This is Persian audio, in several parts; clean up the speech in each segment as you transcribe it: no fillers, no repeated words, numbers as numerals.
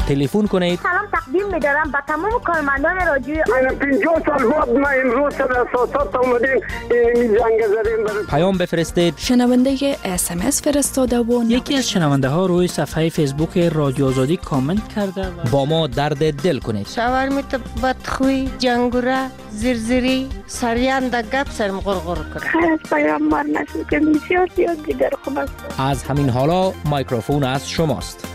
تلفن کنید. سلام تقدیم می‌دارم به تمام کارمندان رادیو. من 50 سال بعد ما امروز سر اساسات اومدیم این جنگ زدیم. پیام بفرستید. شنونده SMS فرستاده و یکی از شنونده ها روی صفحه فیسبوک رادیو آزادی کامنت کرده و با ما درد دل کنید. شاورمیت بدخوی، جنگوره، زرزری، سریان دا گپ سرم غرغر کنه. خیر از پیامبر نشد که بسیار زیاد دیگر خوب است. از همین حالا میکروفون از شماست.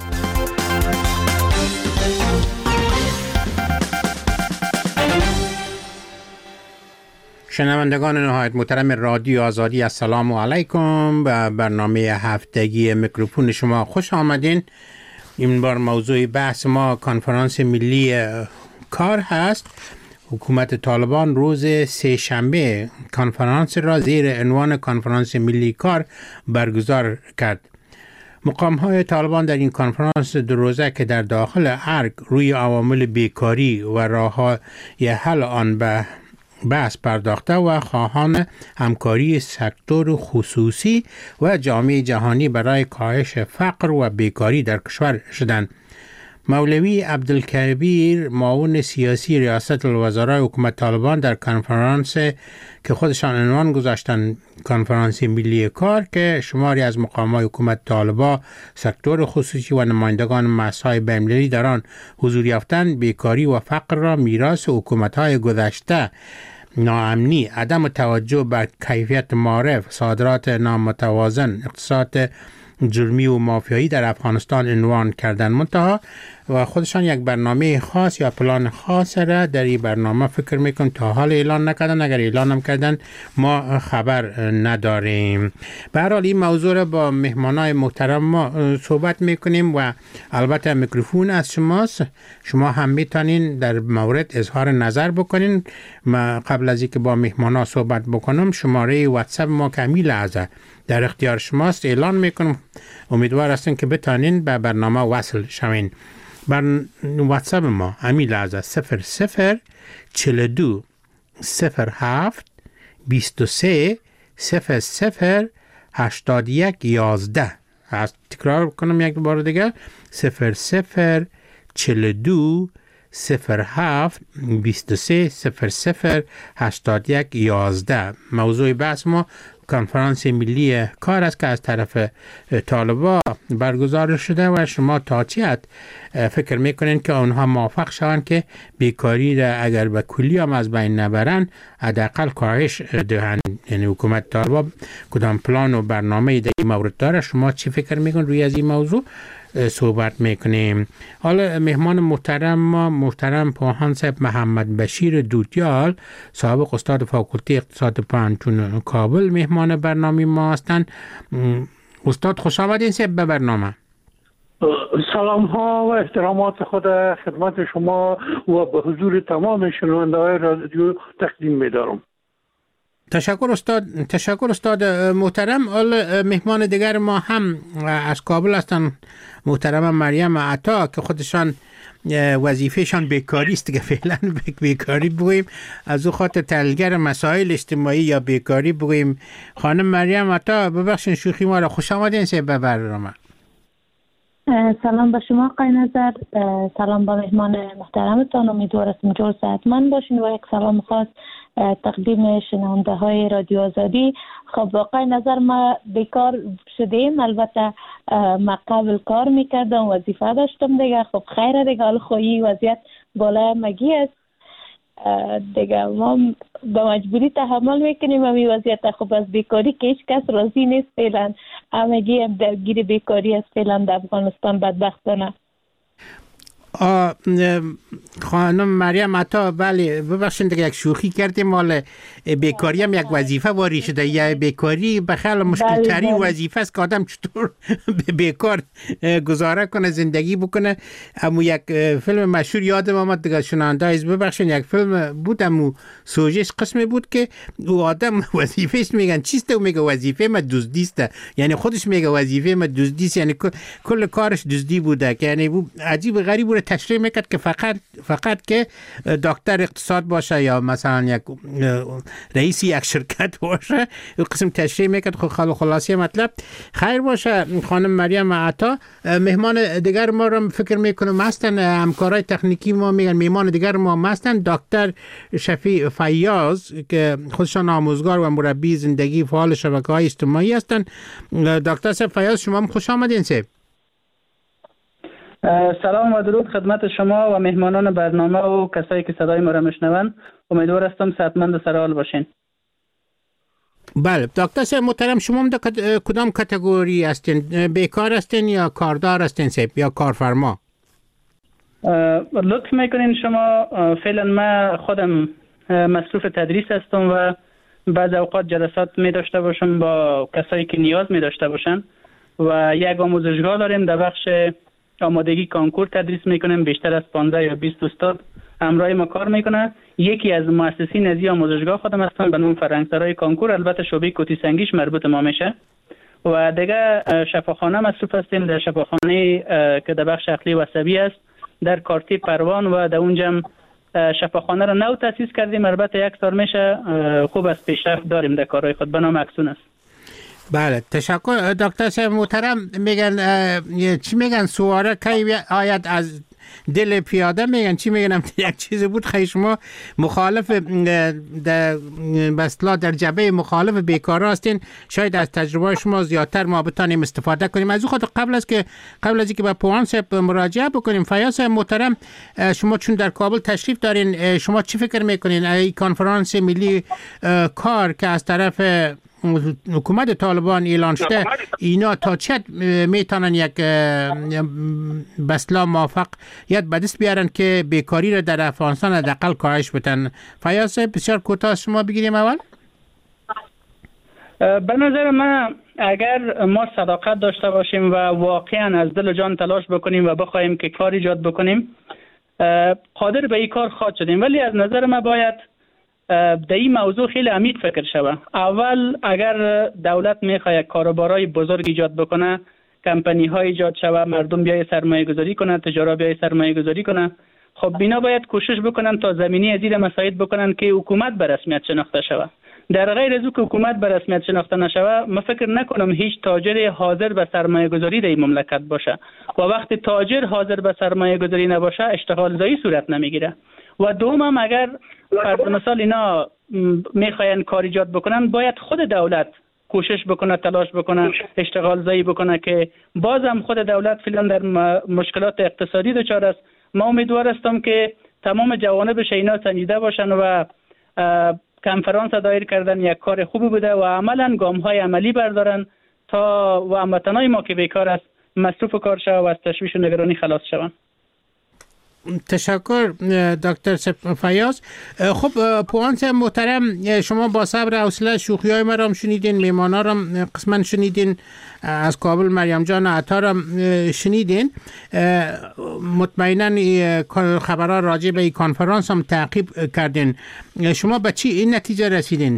شنوندگان نهایت محترم رادیو آزادی، السلام علیکم. به برنامه هفتگی میکروفون شما خوش آمدین. این بار موضوع بحث ما کنفرانس ملی کار هست. حکومت طالبان روز سه‌شنبه کنفرانس را زیر عنوان کنفرانس ملی کار برگزار کرد. مقام‌های طالبان در این کنفرانس دو روزه که در داخل ارگ روی عوامل بیکاری و راه‌های حل آن به بحث پرداخته و خواهان همکاری سکتور خصوصی و جامعه جهانی برای کاهش فقر و بیکاری در کشور شدند. مولوی عبدالکبیر معاون سیاسی ریاست الوزراء حکومت طالبان در کنفرانس که خودشان عنوان گذاشتن کنفرانس ملی کار که شماری از مقامات حکومت طالبان، سکتور خصوصی و نمایندگان مسائل بین‌المللی در آن حضور یافتند، بیکاری و فقر را میراث حکومت‌های گذشته، ناامنی، عدم توجه به کیفیت معارف، صادرات نامتوازن، اقتصاد جرمی و مافیایی در افغانستان عنوان کردن. منتها و خودشان یک برنامه خاص یا پلان خاص را در این برنامه فکر میکنم تا حال اعلان نکردن. اگر اعلان هم کردن ما خبر نداریم. به هر حال این موضوع را با مهمانای محترم ما صحبت میکنیم و البته میکروفون از شماست. شما هم میتونین در مورد اظهار نظر بکنین. ما قبل از اینکه با مهمانا صحبت بکنم شماره واتساپ ما کمی لحظه در اختیار شماست، اعلان میکنم. امیدوار هستم که بتانین به برنامه وصل شوین. بر واتساپ ما همین لحظه 00 42 07 23 00 81 11. از تکرار کنم یک بار دیگه 00 42 07 23 00 81 11. موضوع بحث ما کنفرانس ملی کار است که از طرف طالبان برگزار شده و شما تا چی حد فکر میکنین که اونها موافق شوند که بیکاری را اگر به کلی هم از بین نبرن حداقل کاهش دهند؟ یعنی حکومت طالبان کدام پلان و برنامه در این مورد داره؟ شما چی فکر میکنین روی از این موضوع صحبت میکنیم؟ حالا مهمان محترم پوهان صاحب محمد بشیر دوتیال، سابق استاد فاکولته اقتصاد پانتون کابل، مهمان برنامه ما هستند. استاد خوش آمدین صاحب به برنامه. سلام ها و احترامات خود خدمت شما و به حضور تمام شنونده های رادیو تقدیم می‌دارم. تشکر استاد محترم. مهمان دیگر ما هم از کابل هستن، محترم مریم عطا که خودشان وظیفهشان بیکاری است که فعلا بیکاری بگوییم، از او خاطر تحلیلگر مسائل اجتماعی یا بیکاری بگوییم. خانم مریم عطا ببخشید شوخی ما را، خوش آمدین به برنامه. سلام به شما آقای نظر، سلام به مهمان محترمتان. امیدوار هستم جور صحتمند باشین و یک سلام خاص تقدیم شنونده های رادیو آزادی. خب آقای نظر ما بیکار شدیم، البته ما قبل کار میکردم، وظیفه داشتم دیگه. خب خیره دیگه، حال خویی وضعیت بالا مگی است دیگه، ما به مجبوری تحمل میکنیم امی وضعیت. خب از بیکاری که هیچ کس راضی نیست فعلا، همگی هم درگیر بیکاری است فعلا در افغانستان بدبختانه. خانم مریم عطا، بله ببخشید دیگه یک شوخی کردیم، مال بیکاری هم یک وظیفه واری شده. یا بیکاری بخیال مشکل ترین وظیفه است که آدم چطور بیکار گزاره کنه، زندگی بکنه. اما یک فیلم مشهور یادم آمد دیگه، شنونده از ببخشید، یک فیلم بود امو سوژهش قسمی بود که او آدم وظیفهش میگن چیست، او میگه وظیفه من دزدی است، یعنی خودش میگه وظیفه من دزدی است، یعنی کل کارش دزدی بوده. یعنی عجیب غریب بود. تشریح میکرد که فقط که دکتر اقتصاد باشه یا مثلا یک رئیس یک شرکت باشه، این قسم تشریح میکرد. خلاصی مطلب خیر باشه. خانم مریم عطا مهمان دیگر ما رو فکر میکنم هستن، همکارای تکنیکی ما میگن مهمان دیگر ما هستن دکتر شفیع فیاض که خودشان آموزگار و مربی زندگی فعال شبکه‌های اجتماعی هستن. دکتر فیاض شما خوش آمدین. سلام و درود خدمت شما و مهمانان برنامه و کسایی که صدای ما را میشنوند. امیدوار هستم صحتمند و سرحال باشین. بله دکتر صاحب محترم، شما کدام کاتگوری هستین؟ بیکار هستین یا کاردار هستین یا کارفرما؟ لطف میکنین شما. فعلا من خودم مصروف تدریس هستم و بعض اوقات جلسات می داشته باشم با کسایی که نیاز می داشته باشن و یک آموزشگاه داریم در بخش آمادگی کنکور تدریس میکنیم. بیشتر از 15 یا 20 استاد همراه ما کار میکنه. یکی از مؤسسین از این آموزشگاه خودم هستم به نام فرهنگسرای کنکور، البته شعبه کوتی سنگیش مربوط ما میشه. و دیگه شفاخانه مصروف هستیم، در شفاخانه که در بخش عقلی و عصبی است در کارتی پروان و در اونجا شفاخانه را نو تاسیس کردیم. البته 1 سال میشه، خوب از پیشرفت داریم در کارهای خود. به نام اکسون است. بله تشکر دکتر صاحب محترم. میگن چی میگن سواره کی آید از دل پیاده، میگن چی میگن یک چیز بود. خیلی شما مخالف در جبهه مخالف بیکار هستین، شاید از تجربه شما زیادتر ما بتانیم استفاده کنیم. از خاطر قبل از اینکه به پوان صاحب مراجعه بکنیم، فیاض صاحب محترم شما چون در کابل تشریف دارین، شما چی فکر میکنین این کنفرانس ملی کار که از طرف حکومت طالبان اعلان شده، اینا تا چه میتونن یک به اصطلاح موفقیت به دست بیارن که بیکاری را در افغانستان حداقل کاهش بدن؟ فیاض بسیار کوتاه شما بگیریم اول. به نظر من اگر ما صداقت داشته باشیم و واقعا از دل و جان تلاش بکنیم و بخوایم که کار ایجاد بکنیم، قادر به این کار خواهد شدیم. ولی از نظر من باید در این موضوع خیلی عمیق فکر شود. اول اگر دولت میخواد کاروبارای بزرگ ایجاد بکنه، کمپانی های ایجاد شود، مردم بیای سرمایه گذاری کنن، تجارت بیای سرمایه گذاری کنن، خب بینا باید کوشش بکنن تا زمینی از این مساعد بکنن که حکومت به رسمیت شناخته شود. در غیر از که حکومت به رسمیت شناخته نشود، من فکر نکنم هیچ تاجر حاضر به سرمایه گذاری در این مملکت باشه. و وقتی تاجر حاضر به سرمایه گذاری نباشه، اشتغال زایی صورت نمیگیره. و دوم اگر فرض مثال اینا میخواین کار ایجاد بکنن، باید خود دولت کوشش بکنه، تلاش بکنه، اشتغال زایی بکنه که بازم خود دولت فعلا در مشکلات اقتصادی دچار است. ما امیدوار هستم که تمام جوانب اینا سنجیده باشن و کنفرانس دایر کردن یک کار خوبی بوده و عملا گام‌های عملی بردارن تا و هموطنای ما که بیکار است مصروف کار شوند و از تشویش و نگرانی خلاص شوند. تشکر دکتر فیاض. خب پوان صاحب محترم، شما با صبر و حوصله شوخی‌های ما را شنیدین، مهمانا را قسما شنیدین، از کابل مریم جان عطا را شنیدین. مطمئنا خبرها راجع به این کنفرانس هم تعقیب کردین. شما به چی این نتیجه رسیدین؟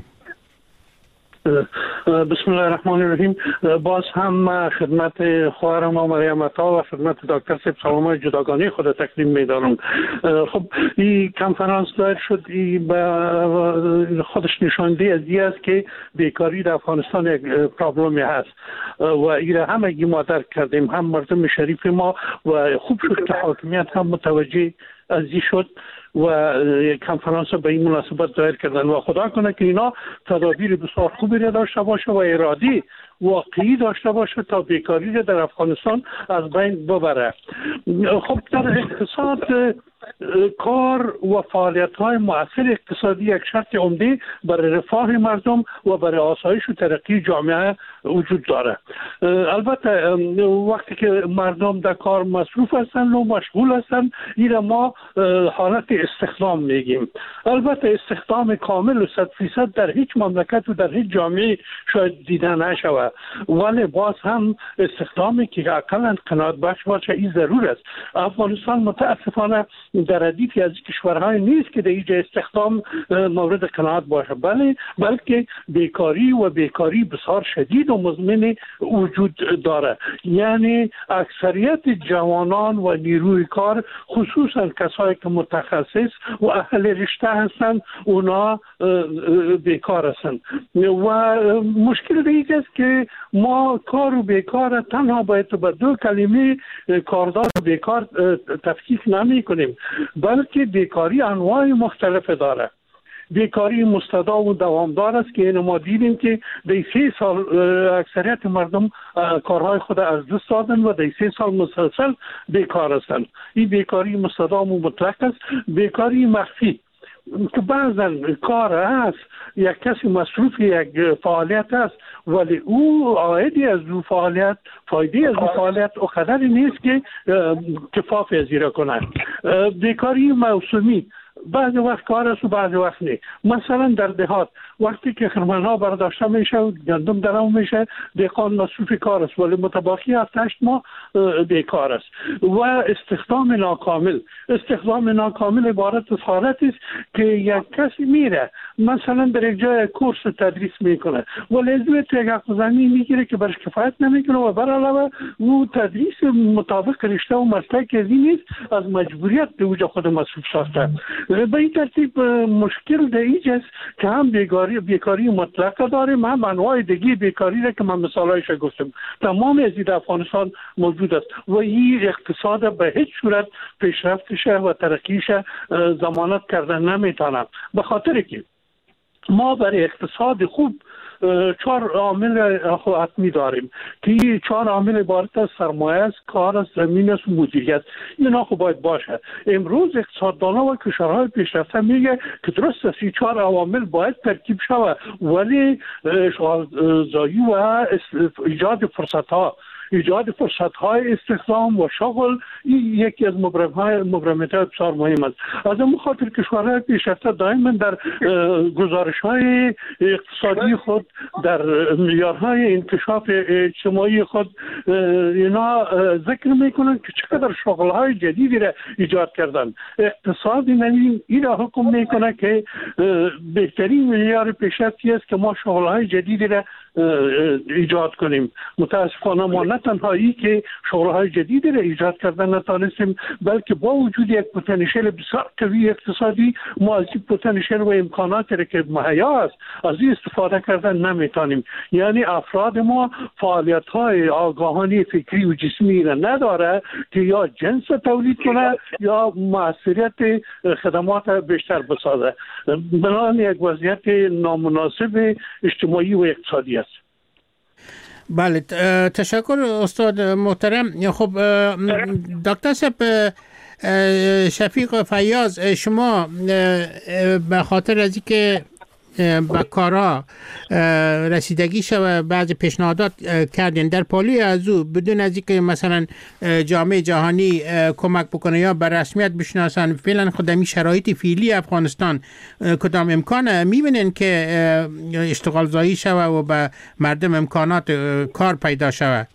بسم الله الرحمن الرحیم. باز هم خدمت خواهرم مریم عطا و خدمت دکتر صاحب سلامای جداگانه خود تقدیم می‌دارم. خب این کنفرانس دایر شد، به خودش نشانده از این است که بیکاری در افغانستان یک پرابلمی هست و این همگی ما درک کردیم، هم مردم شریف ما، و خوب شد که حاکمیت هم متوجه از این شد و کنفرانس به این مناسبت دایر کردن و خدا کنه که اینا تدابیر بسیار خوبی را داشته باشه و ارادی واقعی داشته باشه تا بیکاری را در افغانستان از بین ببره. خب در اقتصاد کار و فعالیت‌های مؤثر اقتصادی یک شرط عمده برای رفاه مردم و برای آسایش و ترقی جامعه وجود داره. البته وقتی که مردم در کار مصروف هستند و مشغول هستند، این ما حالت استخدام میگیم. البته استخدام کامل و 100% در هیچ مملکت و در هیچ جامعه شاید دیده نشود، ولی باز هم استخدامی که اقلا قناعت بخش باشه این ضرور است. افغانستان متاسفانه در ردیفی از کشورهای نیست که در اینجا استخدام مورد قناعت باشه، بلکه بیکاری و بیکاری بسیار شدید و مزمن وجود داره. یعنی اکثریت جوانان و نیروی کار، خصوصا کسایی که متخصص و اهل رشته هستند، اونا بیکار هستند و مشکل دیگه است که ما کار و بیکار تنها باید به دو کلمه کاردار و بیکار تفکیک نمی کنیم، بلکه بیکاری انواع مختلف داره. بیکاری مستدام و دوامدار است که ما دیدیم که در 3 سال اکثریت مردم کارهای خود از دست دادن و در 3 سال مسلسل بیکار هستند. این بیکاری مستدام و مطلق است. بیکاری مخفی که بعضا کار است، یک کسی مصروف یک فعالیت است ولی او عایدی از او فعالیت، فایده از او فعالیت او قدری نیست که کفاف پذیره کنه. بیکاری موسمی، بعضی وقت کار است و بعضی وقت نه. مثلا در دهات وقتی که خرمنها برداشته میشه و گندم درام میشه، دهقان مصروف کار است ولی متباقی 7-8 ماه بیکار است. و استخدام ناکامل عبارت از حالتی است که یک کسی میره مثلا در یک جای کورس تدریس میکنه ولی از تو یک حق زمین میگیره که برش کفایت نمیکنه و بر علاوه او تدریس مطابق رشته و مسلک از این نیست، از مجبوریت به وجه خود مصروف ساخته. به این ترتیب مشکل در اینجاست که هم بیکاری مطلق داریم، هم انواع دیگه بیکاری را که من مثالایش گفتم تمام از این افغانستان موجود است و این اقتصاد به هیچ صورت پیشرفتش و ترقیش ضمانت کردن نمیتونه، به خاطر که ما برای اقتصاد خوب 4 عامل حتمی داریم که این 4 عامل عبارت از سرمایه است، کار است، زمین است و مدیریت. اینا خب باید باشه. امروز اقتصاددانا و کشورهای پیشرفته میگه که درست است این 4 عوامل باید ترکیب شود ولی اشغالزایی و ایجاد فرصت‌های استخدام و شغل این یکی از مبرمات بسیار مهم است. از این خاطر کشورهای پیشرفته دائما در گزارش‌های اقتصادی خود، در معیارهای انکشاف اجتماعی خود اینا ذکر میکنن که چقدر شغل‌های جدیدی را ایجاد کردن. اقتصاد این را حکم میکنه که بهترین معیار پیشرفتی است که ما شغل‌های جدیدی را ایجاد کنیم. متاسفانه ما نه تنهایی که شغل‌های جدیدی را ایجاد کردن نتانستیم، بلکه با وجود یک پتانسیل بسیار قوی اقتصادی ما از این پتانسیل و امکاناتی را که مهیا است از این استفاده کردن نمیتونیم. یعنی افراد ما فعالیت‌های آگاهانه فکری و جسمی را نداره که یا جنس تولید کنه یا موثریت خدمات بیشتر بسازه. بنابراین یک وضعیت نامناسب اجتماعی و اقتصادی است. بله، تشکر استاد محترم. خب دکتر صاحب شفیق فیاض، شما به خاطر از اینکه به کارها رسیدگی شوه بعضی پیشنهادات کردین، در پالوی از او بدون از اینکه مثلا جامعه جهانی کمک بکنه یا به رسمیت بشناسن فعلا خودمی شرایط فعلی افغانستان کدام امکان میبینین که اشتغال زایی شوه و به مردم امکانات کار پیدا شوه؟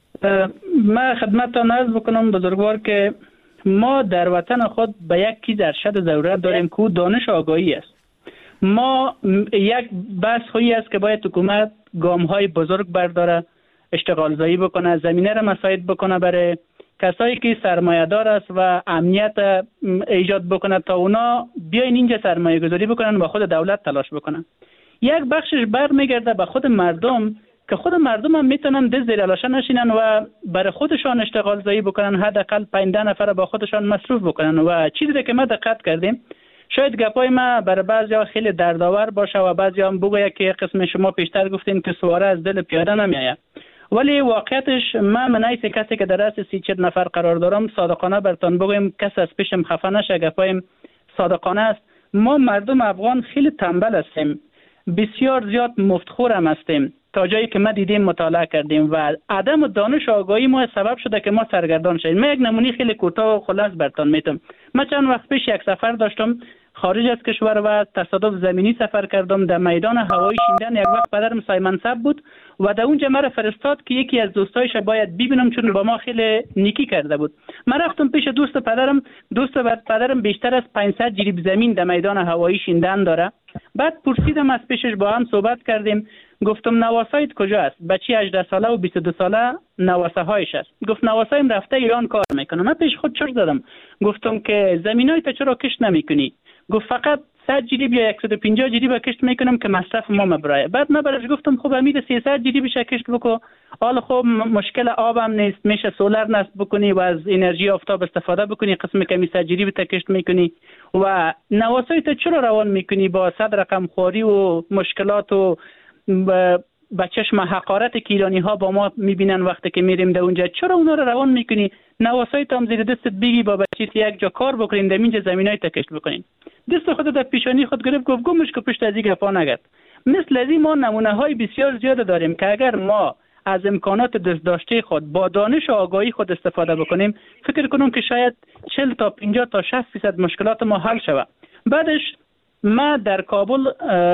من خدمتتان عرض بکنم بزرگوار که ما در وطن خود به یک چیز ارشد ضرورت داریم که دانش آگاهی است. ما یک بحث هایی است که باید حکومت گام های بزرگ برداره، اشتغال زایی بکنه، زمینه را مساعد بکنه برای کسایی که سرمایه دار است و امنیت ایجاد بکنه تا اونا بیاین اینجا سرمایه گذاری بکنن و خود دولت تلاش بکنن. یک بخشش برمیگرده به خود مردم که خود مردم هم میتونن دست زیر لاشه نشینن و برای خودشان اشتغال زایی بکنن، حداقل 5 نفر با خودشان مصروف بکنن. و چیزی که ما دقت کردیم، شاید گپای ما برای بعضیا خیلی دردآور باشه و بعضیا هم بگویه که قسم شما پیشتر گفتین که سواره از دل پیاده نمیآید، ولی واقعیتش من نیست کسی که در رأس 30-40 نفر قرار دارم صادقانه برتان بگویم کسی از پیشم خفه نشه، گپایم صادقانه است. ما مردم افغان خیلی تنبل هستیم، بسیار زیاد مفتخور هم هستیم تا جایی که ما دیدیم مطالعه کردیم و عدم دانش آگاهی ما سبب شده که ما سرگردان شدیم. من یک نمونه خیلی کوتاه و خلاص براتون میتونم. من چند وقت پیش یک سفر داشتم، خارج از کشور و تصادف زمینی سفر کردم. در میدان هوایی شیندن یک وقت پدرم سای منصب بود و در اونجا مرا فرستاد که یکی از دوستایش باید ببینم، چون با ما خیلی نیکی کرده بود. من رفتم پیش دوست پدرم بیشتر از 500 جریب زمین در میدان هوایی شیندن داره. بعد پرسیدم از پیشش، با هم صحبت کردیم. گفتم نواسایت کجا است؟ بچی 18 ساله و 22 ساله نواسه هایش است. گفت نواسایم رفته ایران کار میکنه. من پیش خود چرت زدم، گفتم که زمینای تا چرا کشت نمیکنی؟ گفت فقط 100 جریب یا 150 جریب کشت میکنم که مصرف ما مبرای. بعد من برش گفتم خب امید 300 جریبش کشت بکو، حالا خب مشکل آبم نیست، میشه سولر نصب بکنی و از انرژی آفتاب استفاده بکنی، قسم کمی 100 جریب تا کشت میکنی و نواسای تا چرا روان میکنی با 100 رقم خواری و مشکلات و با چشم حقارت که ایرانی ها با ما میبینن وقتی که میریم در اونجا، چرا اونا رو روان میکنی؟ نواسای تا هم زیر دستت بگی با بچیت یک جا کار بکنین، در اینجا زمینای تا کشت بکنین. دست خود در پیشانی خود گرفت، گفت گمش که پشت از این گپا نگرد. مثل از این ما نمونه های بسیار زیاد داریم که اگر ما از امکانات دست داشته خود با دانش و آگاهی خود استفاده بکنیم، فکر کنم که شاید 40 تا 50 تا 60% مشکلات ما حل شود. بعدش ما در کابل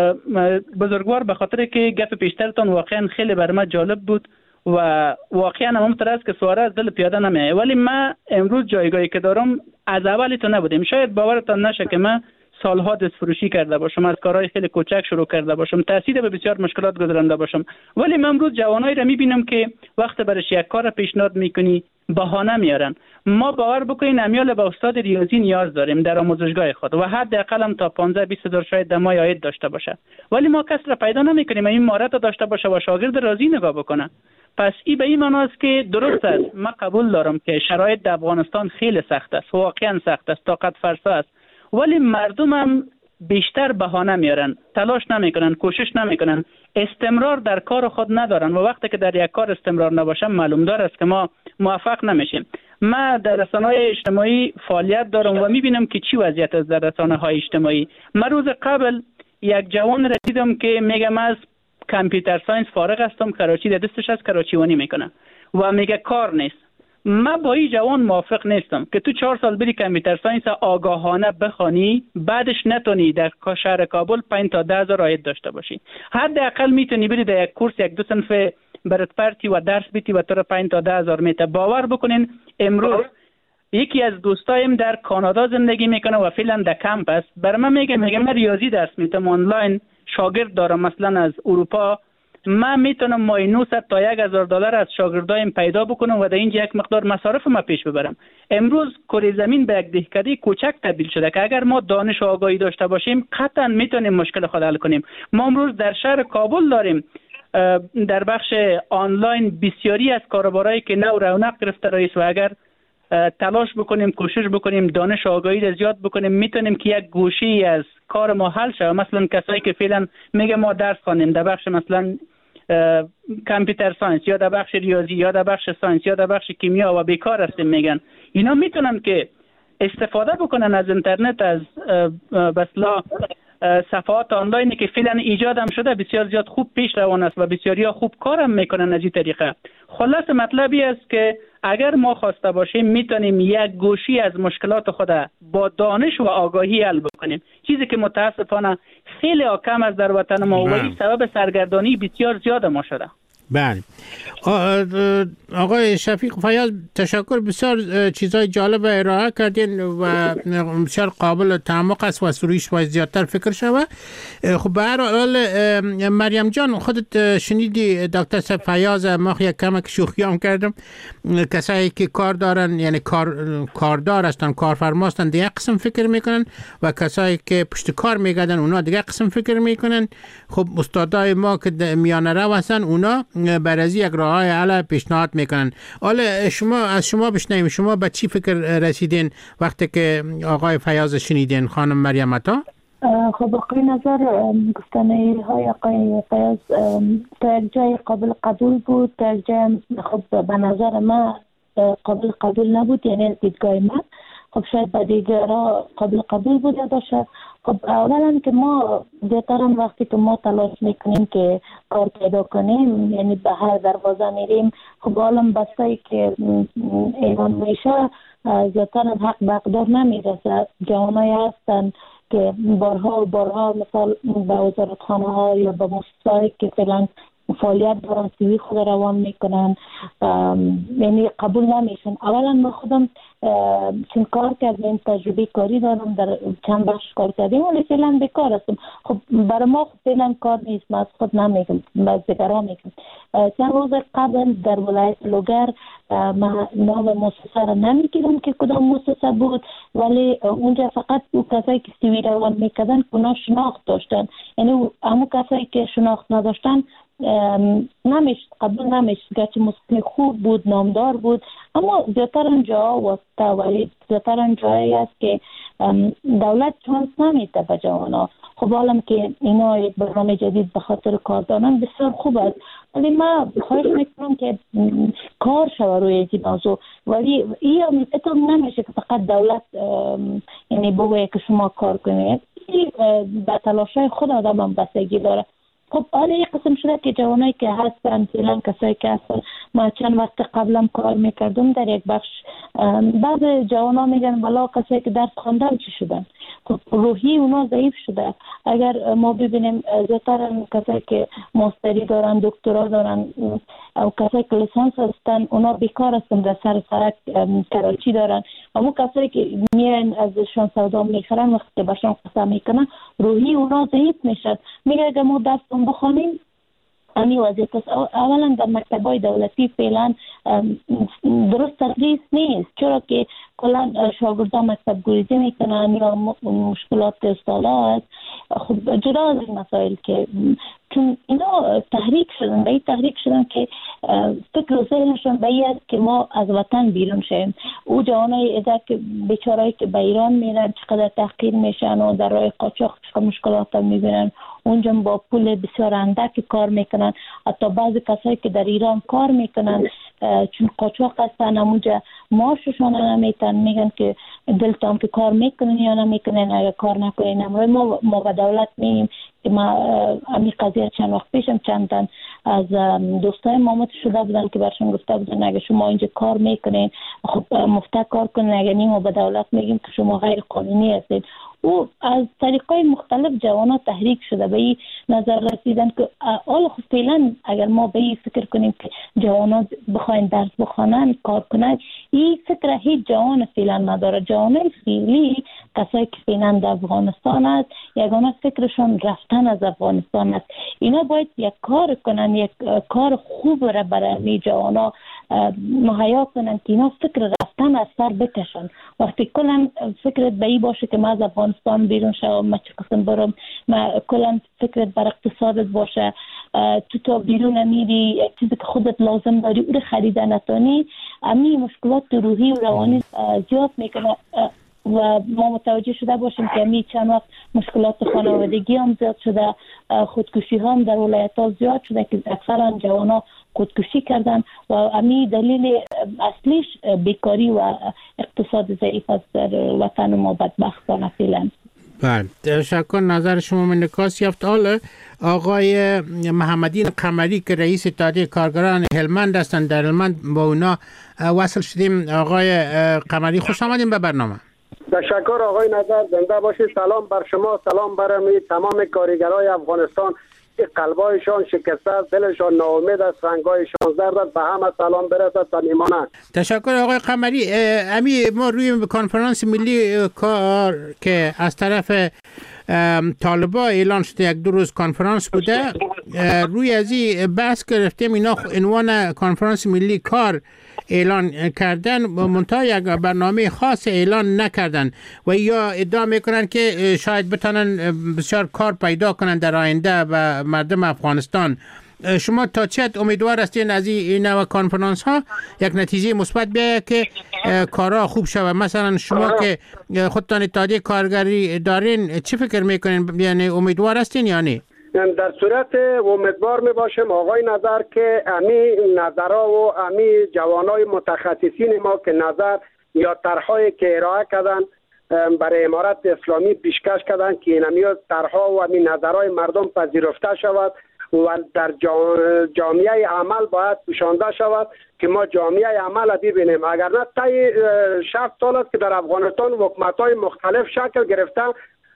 بزرگوار، به خاطر که گپ پیشترتان واقعا خیلی بر من جالب بود و واقعا هم است که سواره از دل پیاده نمیایه، ولی من امروز جایگاهی که دارم از اولی تو نبودیم. شاید باورتان نشه که من سالها دست فروشی کرده باشم، از کارهای خیلی کوچک شروع کرده باشم، تاثیر به بسیار مشکلات گذرانده باشم، ولی من امروز جوانایی را میبینم که وقت برش یک کار پیشنهاد میکنی بهانه میارن. ما باور بکنین امیال به استاد ریاضی نیاز داریم در آموزشگاه خود و حداقل هم تا 15-20 هزار شاید در ماه عاید داشته باشه، ولی ما کس را پیدا نمیکنیم این مهارت داشته باشه و شاگرد راضی نگاه بکنه. پس این به این معنی است که درست است، من قبول دارم که شرایط در افغانستان خیلی سخت است، واقعا سخت است، طاقت فرسا است، ولی مردم هم بیشتر بهانه میارن، تلاش نمیکنن، کوشش نمیکنن، استمرار در کار خود ندارن و وقتی که در یک کار استمرار نباشم معلوم دار است که ما موفق نمیشیم. من در رسانه‌های اجتماعی فعالیت دارم و میبینم که چی وضعیت است در رسانه‌های اجتماعی. من روز قبل یک جوان را دیدم که میگه من از کامپیوتر ساینس فارغ هستم، کراچی در دستش از کراچیوانی میکنه و میگه کار نیست. من با این جوان موافق نیستم که تو 4 سال بری کامپیوتر ساینس آگاهانه بخوانی، بعدش نتونی در شهر کابل 5 تا 10 هزار عاید داشته باشی. حداقل میتونی بری در یک کورس 1-2 صنف برات پرتی و درس بیتی و تو را 5 تا 10 هزار میته. باور بکنین امروز یکی از دوستایم در کانادا زندگی میکنه و فعلا در کمپ است، بر من میگه من ریاضی درس میتم، آنلاین شاگرد دارم مثلا از اروپا، من میتونم ماهی 900 تا 1000 دلار از شاگردایم پیدا بکنم و در اینجا یک مقدار مصارف ما پیش ببرم. امروز کره زمین به یک دهکده کوچک تبدیل شده که اگر ما دانش و آگاهی داشته باشیم قطعا میتونیم مشکل خود حل کنیم. ما امروز در شهر کابل داریم در بخش آنلاین بسیاری از کاروبارایی که نو رونق گرفته رئیس و اگر تلاش بکنیم، کوشش بکنیم، دانش و آگاهی را زیاد بکنیم، میتونیم که یک گوشه‌ای از کار ما حل شه. مثلا کسایی که فعلا میگه ما درس خوانیم در بخش مثلا کامپیوتر ساینس یا در بخش ریاضی یا در بخش ساینس یا در بخش کیمیا و بیکار هستیم میگن، اینا میتونن که استفاده بکنن از اینترنت، از بسلا صفحات آنلاینی که فعلا ایجاد هم شده، بسیار زیاد خوب پیش روان است و بسیاریا خوب کارم میکنن از این طریقه. خلاص مطلبی است که اگر ما خواسته باشیم میتونیم یک گوشی از مشکلات خود با دانش و آگاهی حل بکنیم، چیزی که متاسفانه خیلی کم از در وطن ما و این سبب سرگردانی بسیار زیاد ما شده. بله آقای شفیق فیاض، تشکر، بسیار چیزای جالب ارائه کردین و بسیار قابل تعمق است و سرویش باید زیادتر فکر شوه. خب به هر حال مریم جان، خودت شنیدی دکتر صاحب فیاض، ما یک کمک شوخی هم کردم، کسایی که کار دارن یعنی کاردار هستن، کارفرما هستن دیگه قسم فکر میکنن و کسایی که پشت کار میگردن اونا دیگه قسم فکر میکنن. خب استادای ما که میانه رو هستن اونا بر از یک راههای حل پیشنهاد میکنن. حالا از شما بشنویم، شما به چی فکر رسیدین وقتی که آقای فیاض شنیدین خانم مریم عطا؟ خب آقای نظر گفتنه های آقای فیاض تا یک جای قابل قبول بود، تا یک جای خب به نظر من قابل قبول نبود، یعنی از دیدگاه من خب شاید به دیگرها قابل قبول بوده باشه. خب اولا که ما بهترم وقتی که ما تلاش میکنیم که کار پیدا کنیم، یعنی به هر دروازه میریم، خب عالم بستایی که ایوان میشه زیادتر حق به اقدار نمیرسه. جوانایی هستن که بارها مثال به وزارتخانه ها یا به مؤسسه‌ای که فعلا فعالیت دارن سیوی خود روان میکنن، یعنی قبول نمیشن. اولا ما خودم چون کار کردیم، تجربه کاری دارم، در چند بخش کار کردیم ولی فعلا بیکار هستم. خب برای ما فعلا کار نیست، ما از خود نمیگم، از دیگران میگم. چند روز قبل در ولایت لوگر ما نام مؤسسه را نمیگیرم که کدام مؤسسه بود، ولی اونجا فقط او کسایی که سیوی روان میکردن اونا شناخت داشتن، یعنی همو کسایی که شناخت نداشتن قبول نمیشد. گرچه موسیقی خوب بود، نامدار بود، اما زیادتر جاها واسطه ولی زیادتر جایی است که دولت چانس نمیده به جوانا. خب حالا که اینا یک برنامه جدید به خاطر کار دارن بسیار خوب است، ولی ما خواهش میکنم که کار شود روی این موضوع. ولی این نمیشه که فقط دولت یعنی بگوید که شما کار کنید، به تلاشای خود آدم هم بستگی داره. خب آره یک قسم شده که جوانایی که هستن فعلا کسایی که هستن، ما چند وقت قبلم کار میکردم در یک بخش، بعض جوانا میگن والا کسایی که درس خواندن چی شدن؟ خب روحی اونا ضعیف شده. اگر ما ببینیم زیادتر کسایی که ماستری دارن، دکترا دارن او کسایی که لیسانس هستن اونا بیکار هستن، در سر سرک کراچی دارن. اما کسایی که میرن ازشون سودا میخرن وقتی که باشون قسم میکنن روحی اونا ضعیف میشد. میگه اگر ما درس بخونیم امی وضعیت است. اولا در مکتبای دولتی فعلا درست تدریس نیست، چرا که کلا شاگردان مکتب گریزی میکنن یا مشکلات استادا است. خب جدا از این مسائل که چون اینا تحریک شدن که فکر و ذهنشون به این است که ما از وطن بیرون شیم. او جوانای اداره که بیچارهایی که به ایران میرن چقدر تحقیر میشن و در راه قاچاق چقدر مشکلات میبینن، اونجا با پول بسیار اندک کار میکنن. حتی بعضی کسایی که در ایران کار میکنن چون قاچاق هستن اونجا معاششون نمیتن، میگن که دلتان که کار میکنن یا نمیکنن، اگر کار نکنین ما به دولت میگیم که ما امی قضیه چند وقت پیشم چندن از دوستای مامت شده بودن که برشون گفته بودن اگر شما اینجا کار میکنین خب مفته کار کنین، اگر نیم ما به دولت میگیم که شما غیر قانونی هستید. او از طریقای مختلف جوانا تحریک شده به این نظر رسیدن که حالا خب فعلا اگر ما به این فکر کنیم که جوانا بخواین درس بخوانن کار کنن، این فکر هیچ جوان فعلا نداره. جوانای فعلی کسایی که فعلا در افغانستان است یگانه فکرشون رفتن از افغانستان است. اینا باید یک کار کنن، یک کار خوب را برای جوانا مهیا کنن که اینا فکر رفتن از سر بکشن. وقتی کلا فکرت به این باشه که ما از افغانستان بیرون شوم، ما چه قسم برم، ما کلا فکرت بر اقتصادت باشه، تو بیرون میری چیزی که خودت لازم داری او رو خریدن نتونی، امی مشکلات روحی و روانی زیاد میکنه. و ما متوجه شده باشیم که امی چند وقت مشکلات خانوادگی هم زیاد شده، خودکشی هم در ولایت ها زیاد شده که اکثرا جوانا خودکشی کردن و امی دلیل اصلیش بیکاری و اقتصاد ضعیف است در وطن ما بدبختانه فعلا. بله تشکر. نظر شما من نکاس یافت. حالا آقای محمدین قمری که رئیس اتحادیه کارگران هلمند هستند، در هلمند با اونا وصل شدیم. آقای قمری خوش آمدین به برنامه. تشکر آقای نظر، زنده باشید. سلام بر شما، سلام بر تمام کارگرای افغانستان که قلبایشان شکسته است، دلشان ناامید است، رنگایشان زرد است، به همه سلام برسد صمیمانه. تشکر آقای قمری. ما روی کنفرانس ملی کار که از طرف طالبا اعلان شده یک دو روز کنفرانس بوده، روی از این بحث گرفتیم اینا عنوان کنفرانس ملی کار اعلان کردن، منتها یک برنامه خاص اعلان نکردن و یا ادعا میکنن که شاید بتونن بسیار کار پیدا کنن در آینده و مردم افغانستان. شما تا چه حد امیدوار هستین از این نوع کنفرانس ها یک نتیجه مثبت بیاید که کارها خوب شود؟ مثلا شما که خودتان اتحادیه کارگری دارین چی فکر میکنین؟ یعنی امیدوار هستین یا نه؟ در صورت امیدوار می باشم آقای نظر که امی نظرها و امی جوانای متخصصین ما که نظر یا طرح‌هایی که ارائه کردن برای امارت اسلامی پیشکش کردن که اینمی طرح‌ها و امی نظرهای مردم پذیرفته شود و در جامعه عمل باید پوشانده شود که ما جامعه عمل ببینیم. اگر نه طی 60 سال است که در افغانستان حکومت‌های مختلف شکل گرفتن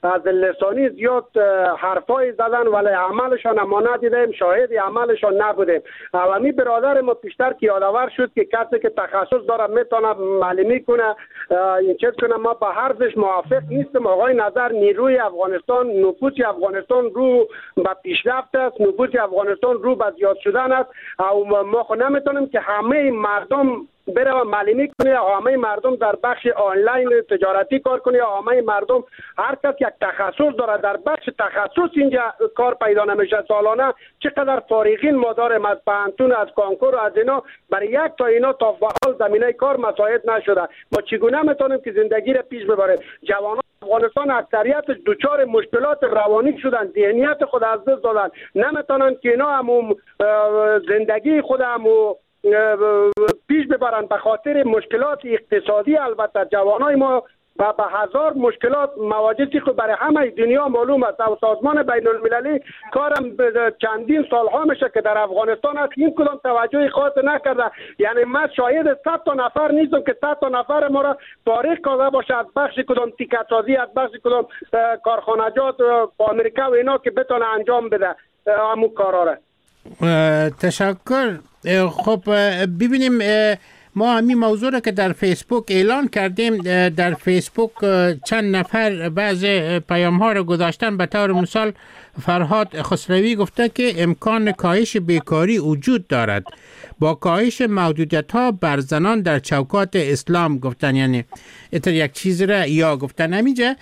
از لسانی زیاد حرفای زدن ولی عملشان ما ندیدیم، شاهد عملشان نبودیم. امی برادر ما پیشتر که یادآور شد که کسی که تخصص داره میتونه معلمی کنه این چیز کنه. ما با حرفش موافق نیستم. آقای نظر نیروی افغانستان، نفوذ افغانستان رو به پیشرفت است، نفوذ افغانستان رو به زیاد شدن است. و ما خود نمیتونیم که همه مردم بره معلمی کنه، همه مردم در بخش آنلاین تجارتی کار کنه، همه مردم هر کس یک تخصص داره در بخش تخصص اینجا کار پیدا نمیشه. سالانه چقدر فارغین ما داریم از پانتون، از کانکور، از اینا، برای یک تا اینا تا فعال زمینه کار مساعد نشده. ما چگونه میتونیم که زندگی را پیش ببریم؟ جوانان افغانستان اکثریتش دچار مشکلات روانی شدن، ذهنیت خود از دست دادن، نمیتونن که اینا هم زندگی خود هم پیش ببرن به خاطر مشکلات اقتصادی. البته جوانای ما به هزار مشکلات مواجهی که برای همه دنیا معلوم است. و سازمان بین المللی کارم چندین سالها میشه که در افغانستان است، این کدام توجهی خاص نکرده. یعنی من شاهد 100 تا نفر نیستم که 100 تا نفر ما را فارغ کرده باشه از بخش کدام تیکت سازی، از بخش کدام کارخانجات آمریکا و اینا که بتونه انجام بده همون کارا را. تشکر. خب ببینیم ما همین موضوع را که در فیسبوک اعلان کردیم، در فیسبوک چند نفر بعض پیام ها را گذاشتن. به طور مثال فرهاد خسروی گفته که امکان کاهش بیکاری وجود دارد با کاهش محدودیت ها بر زنان در چوکات اسلام گفتن. یعنی اتر یک چیز را یا گفتن همینجا.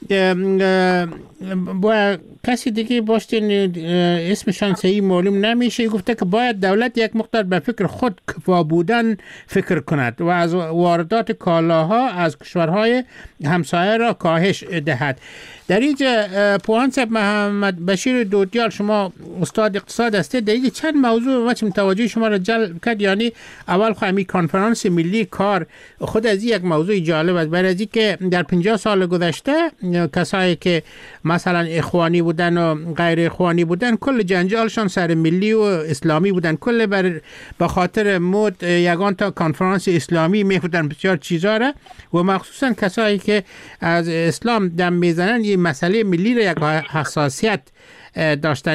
با کسی دیگه باشتین اسمشان صحیح معلوم نمیشه، گفته که باید دولت یک مقدار به فکر خود کفا بودن فکر کند و از واردات کالاها از کشورهای همسایه را کاهش دهد. در اینجا پوان صاحب محمد بشیر دودیال، شما استاد اقتصاد هستید، در اینجا چند موضوع واسه توجه شما را جلب کرد. یعنی اول خواهی کنفرانس ملی کار خود از یک موضوع جالب است، برای از که در 50 سال گذشته کسایی که مثلا اخوانی بودن و غیر اخوانی بودن کل جنجالشان سر ملی و اسلامی بودن، کل به خاطر مود یگان تا کنفرانس اسلامی می‌بودن بسیار چیزا را، و مخصوصا کسایی که از اسلام دم میزنن این مسئله ملی را یک حساسیت داشتن.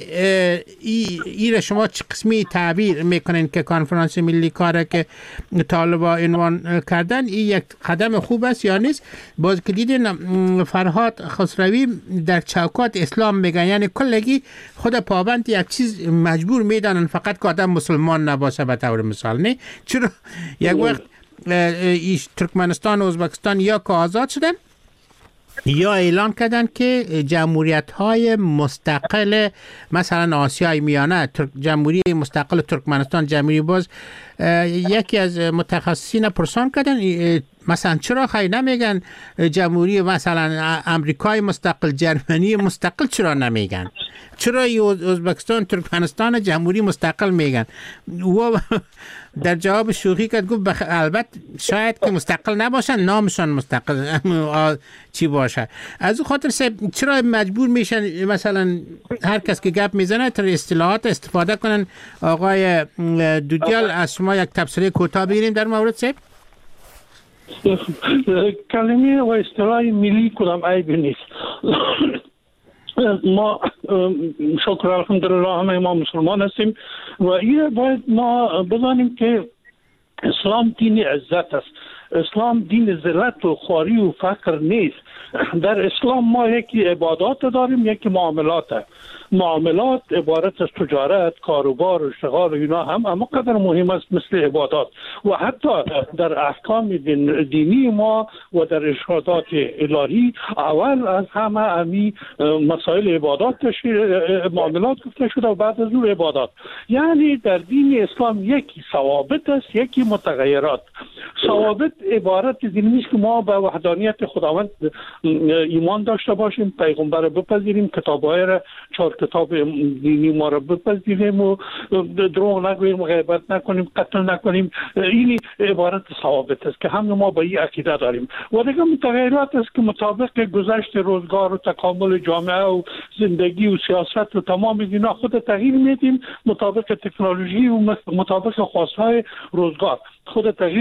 ای را شما چه قسمی تعبیر میکنین که کنفرانس ملی کار که طالبا عنوان کردن این یک قدم خوب است یا نیست؟ باز که دیدین فرهاد خسروی در چوکات اسلام میگن، یعنی کلگی خود پابند یک چیز مجبور میدانن فقط که آدم مسلمان نباشه به طور مثال. نه چرا یک وقت ترکمنستان و ازبکستان یا که آزاد شدن یا اعلان کردن که جمهوریت های مستقل مثلا آسیای میانه، جمهوری مستقل ترکمنستان، جمهوری باز، یکی از متخصصین پرسان کردن مثلا چرا خیلی نمیگن جمهوری مثلا امریکای مستقل، جرمنی مستقل چرا نمیگن؟ چرا ازبکستان، ترکمنستان جمهوری مستقل میگن؟ و در جواب شوخی کرد گفت البته شاید که مستقل نباشن، نامشان مستقل چی باشه. از اون خاطر چرا مجبور میشن مثلا هر کس که گپ میزنه تر اصطلاحات استفاده کنن؟ آقای دودیال از شما یک تبصره کوتاه بگیریم در مورد سیب. کلمه و اصطلاح ملی کدام عیب نیست. ما شکر الحمدلله همه ما مسلمان هستیم و این باید ما بدانیم که اسلام دین عزت است. اسلام دین ذلت و خواری و فقر نیست. در اسلام ما یکی عبادات داریم، یکی معاملات. معاملات عبارت از تجارت، کاروبار، اشتغال و اینا هم اما قدر مهم است مثل عبادات. و حتی در احکام دینی ما و در ارشادات الهی اول از همه امی مسائل عبادات معاملات گفته شده و بعد از اون عبادات. یعنی در دین اسلام یکی ثوابت است، یکی متغیرات. ثوابت عبارت دینی است که ما به وحدانیت خداوند ایمان داشته باشیم، پیغمبر رو بپذیریم، کتاب‌های را 4 کتاب دینی ما را بپذیریم و دروغ نگوییم، غیبت نکنیم، قتل نکنیم. این عبارت ثوابت است که هم ما با این عقیده داریم. و دیگه متغیرات است که مطابق گذشت روزگار و تکامل جامعه و زندگی و سیاست و تمام اینا خود تغییر میدیم مطابق تکنولوژی و مطابق خواستهای روزگار خود تغییر میدیم و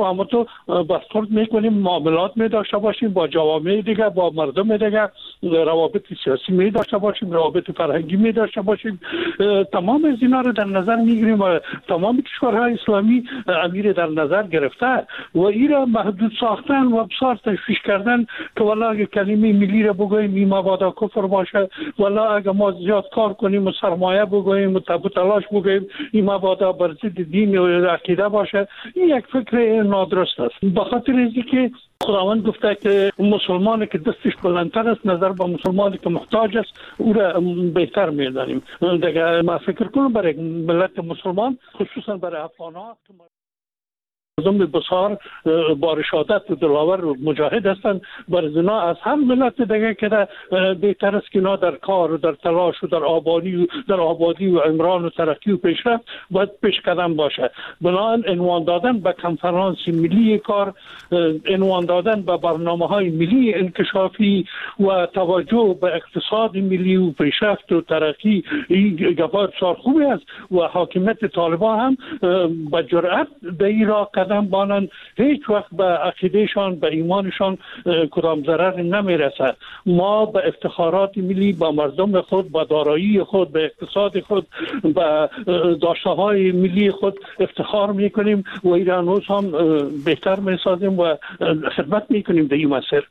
و همون تو برخورد میکنیم، معاملات می داشته باشیم با جوامع دیگه، با مردم دیگه، روابط سیاسی می داشته باشیم، روابط فرهنگی می داشته باشیم. تمام از اینا رو در نظر میگیریم و تمام کشورهای اسلامی امیر در نظر گرفته و این را محدود ساختن و بسیار تشویش کردن که والا اگه کلمه ملی را بگوییم این مبادا کفر باشه، والا اگه ما زیاد کار کنیم و سرمایه بگوییم و تب و تلاش بگوییم این مبادا بر ضد دین و عقیده باشه. این یک فکر نادرست است. به خاطر اینکه خداوند گفته که مسلمانی که دستش بلندتر است نظر به مسلمانی که محتاج است او را بهتر می‌دانیم. دیگه ما فکر کنم برای ملت مسلمان، خصوصا برای افغان‌ها، مردم بسیار با رشادت و دلاور و مجاهد هستند، برای اینا از هر ملت دیگه که بهتر است که اینا در کار و در تلاش و در آبادی و عمران و ترقی و پیشرفت باید پیش قدم باشه. بنابراین عنوان دادن به کنفرانس ملی کار، عنوان دادن به برنامه‌های ملی انکشافی و توجه به اقتصاد ملی و پیشرفت و ترقی، این گپای بسیار خوبی است و حاکمیت طالبان هم به جرأت به این راه قدم بانند. هیچ وقت به عقیدهشان، به ایمانشان کدام ضرر نمیرسه. ما به افتخارات ملی، به مردم خود، به دارایی خود، به اقتصاد خود، به داشته‌های ملی خود افتخار میکنیم و ایران روز هم بهتر میسازیم و خدمت میکنیم در این مسیر.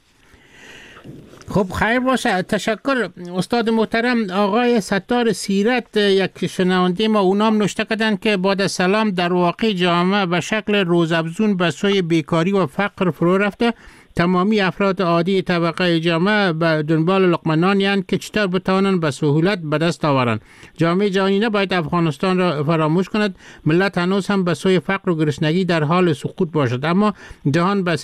خب خیر باشه، تشکر استاد محترم. آقای ستار سیرت یک شنونده ما اونام نوشته کردن که بعد سلام، در واقع جامعه به شکل روزافزون به سوی بیکاری و فقر فرو رفته. تمامی افراد عادی طبقه جامعه به دنبال لقمه نانی که چطور بتوانند به سهولت به دست آورند. جامعه جهانی نباید افغانستان را فراموش کند. ملت هنوز هم به سوی فقر و گرسنگی در حال سقوط باشد، اما جهان به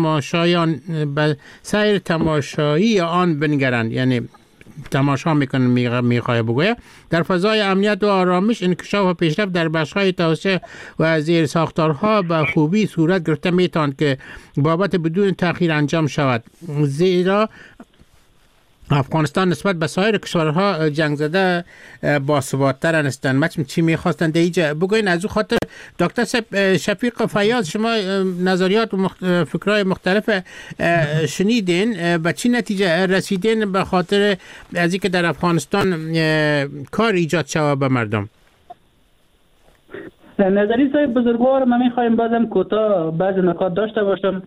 سیر تماشایی آن بنگرند، یعنی تماشا میکنن. میخواه بگوید در فضای امنیت و آرامش انکشاف و پیشرفت در بخش‌های توسعه و زیر ساختارها به خوبی صورت گرفته میتواند که بابت بدون تأخیر انجام شود، زیرا افغانستان نسبت به سایر کشورها جنگ زده باثبات‌تر هستند. مثلا چی می‌خواستن دیجا بگوین از او خاطر دکتر شفیق فیاض، شما نظریات و فکرهای مختلف شنیدین، به چی نتیجه رسیدین به خاطر از اینکه در افغانستان کار ایجاد شود به مردم؟ نظری صاحب بزرگوار، من می‌خوایم بازم کوتاه بعضی نکات داشته باشم.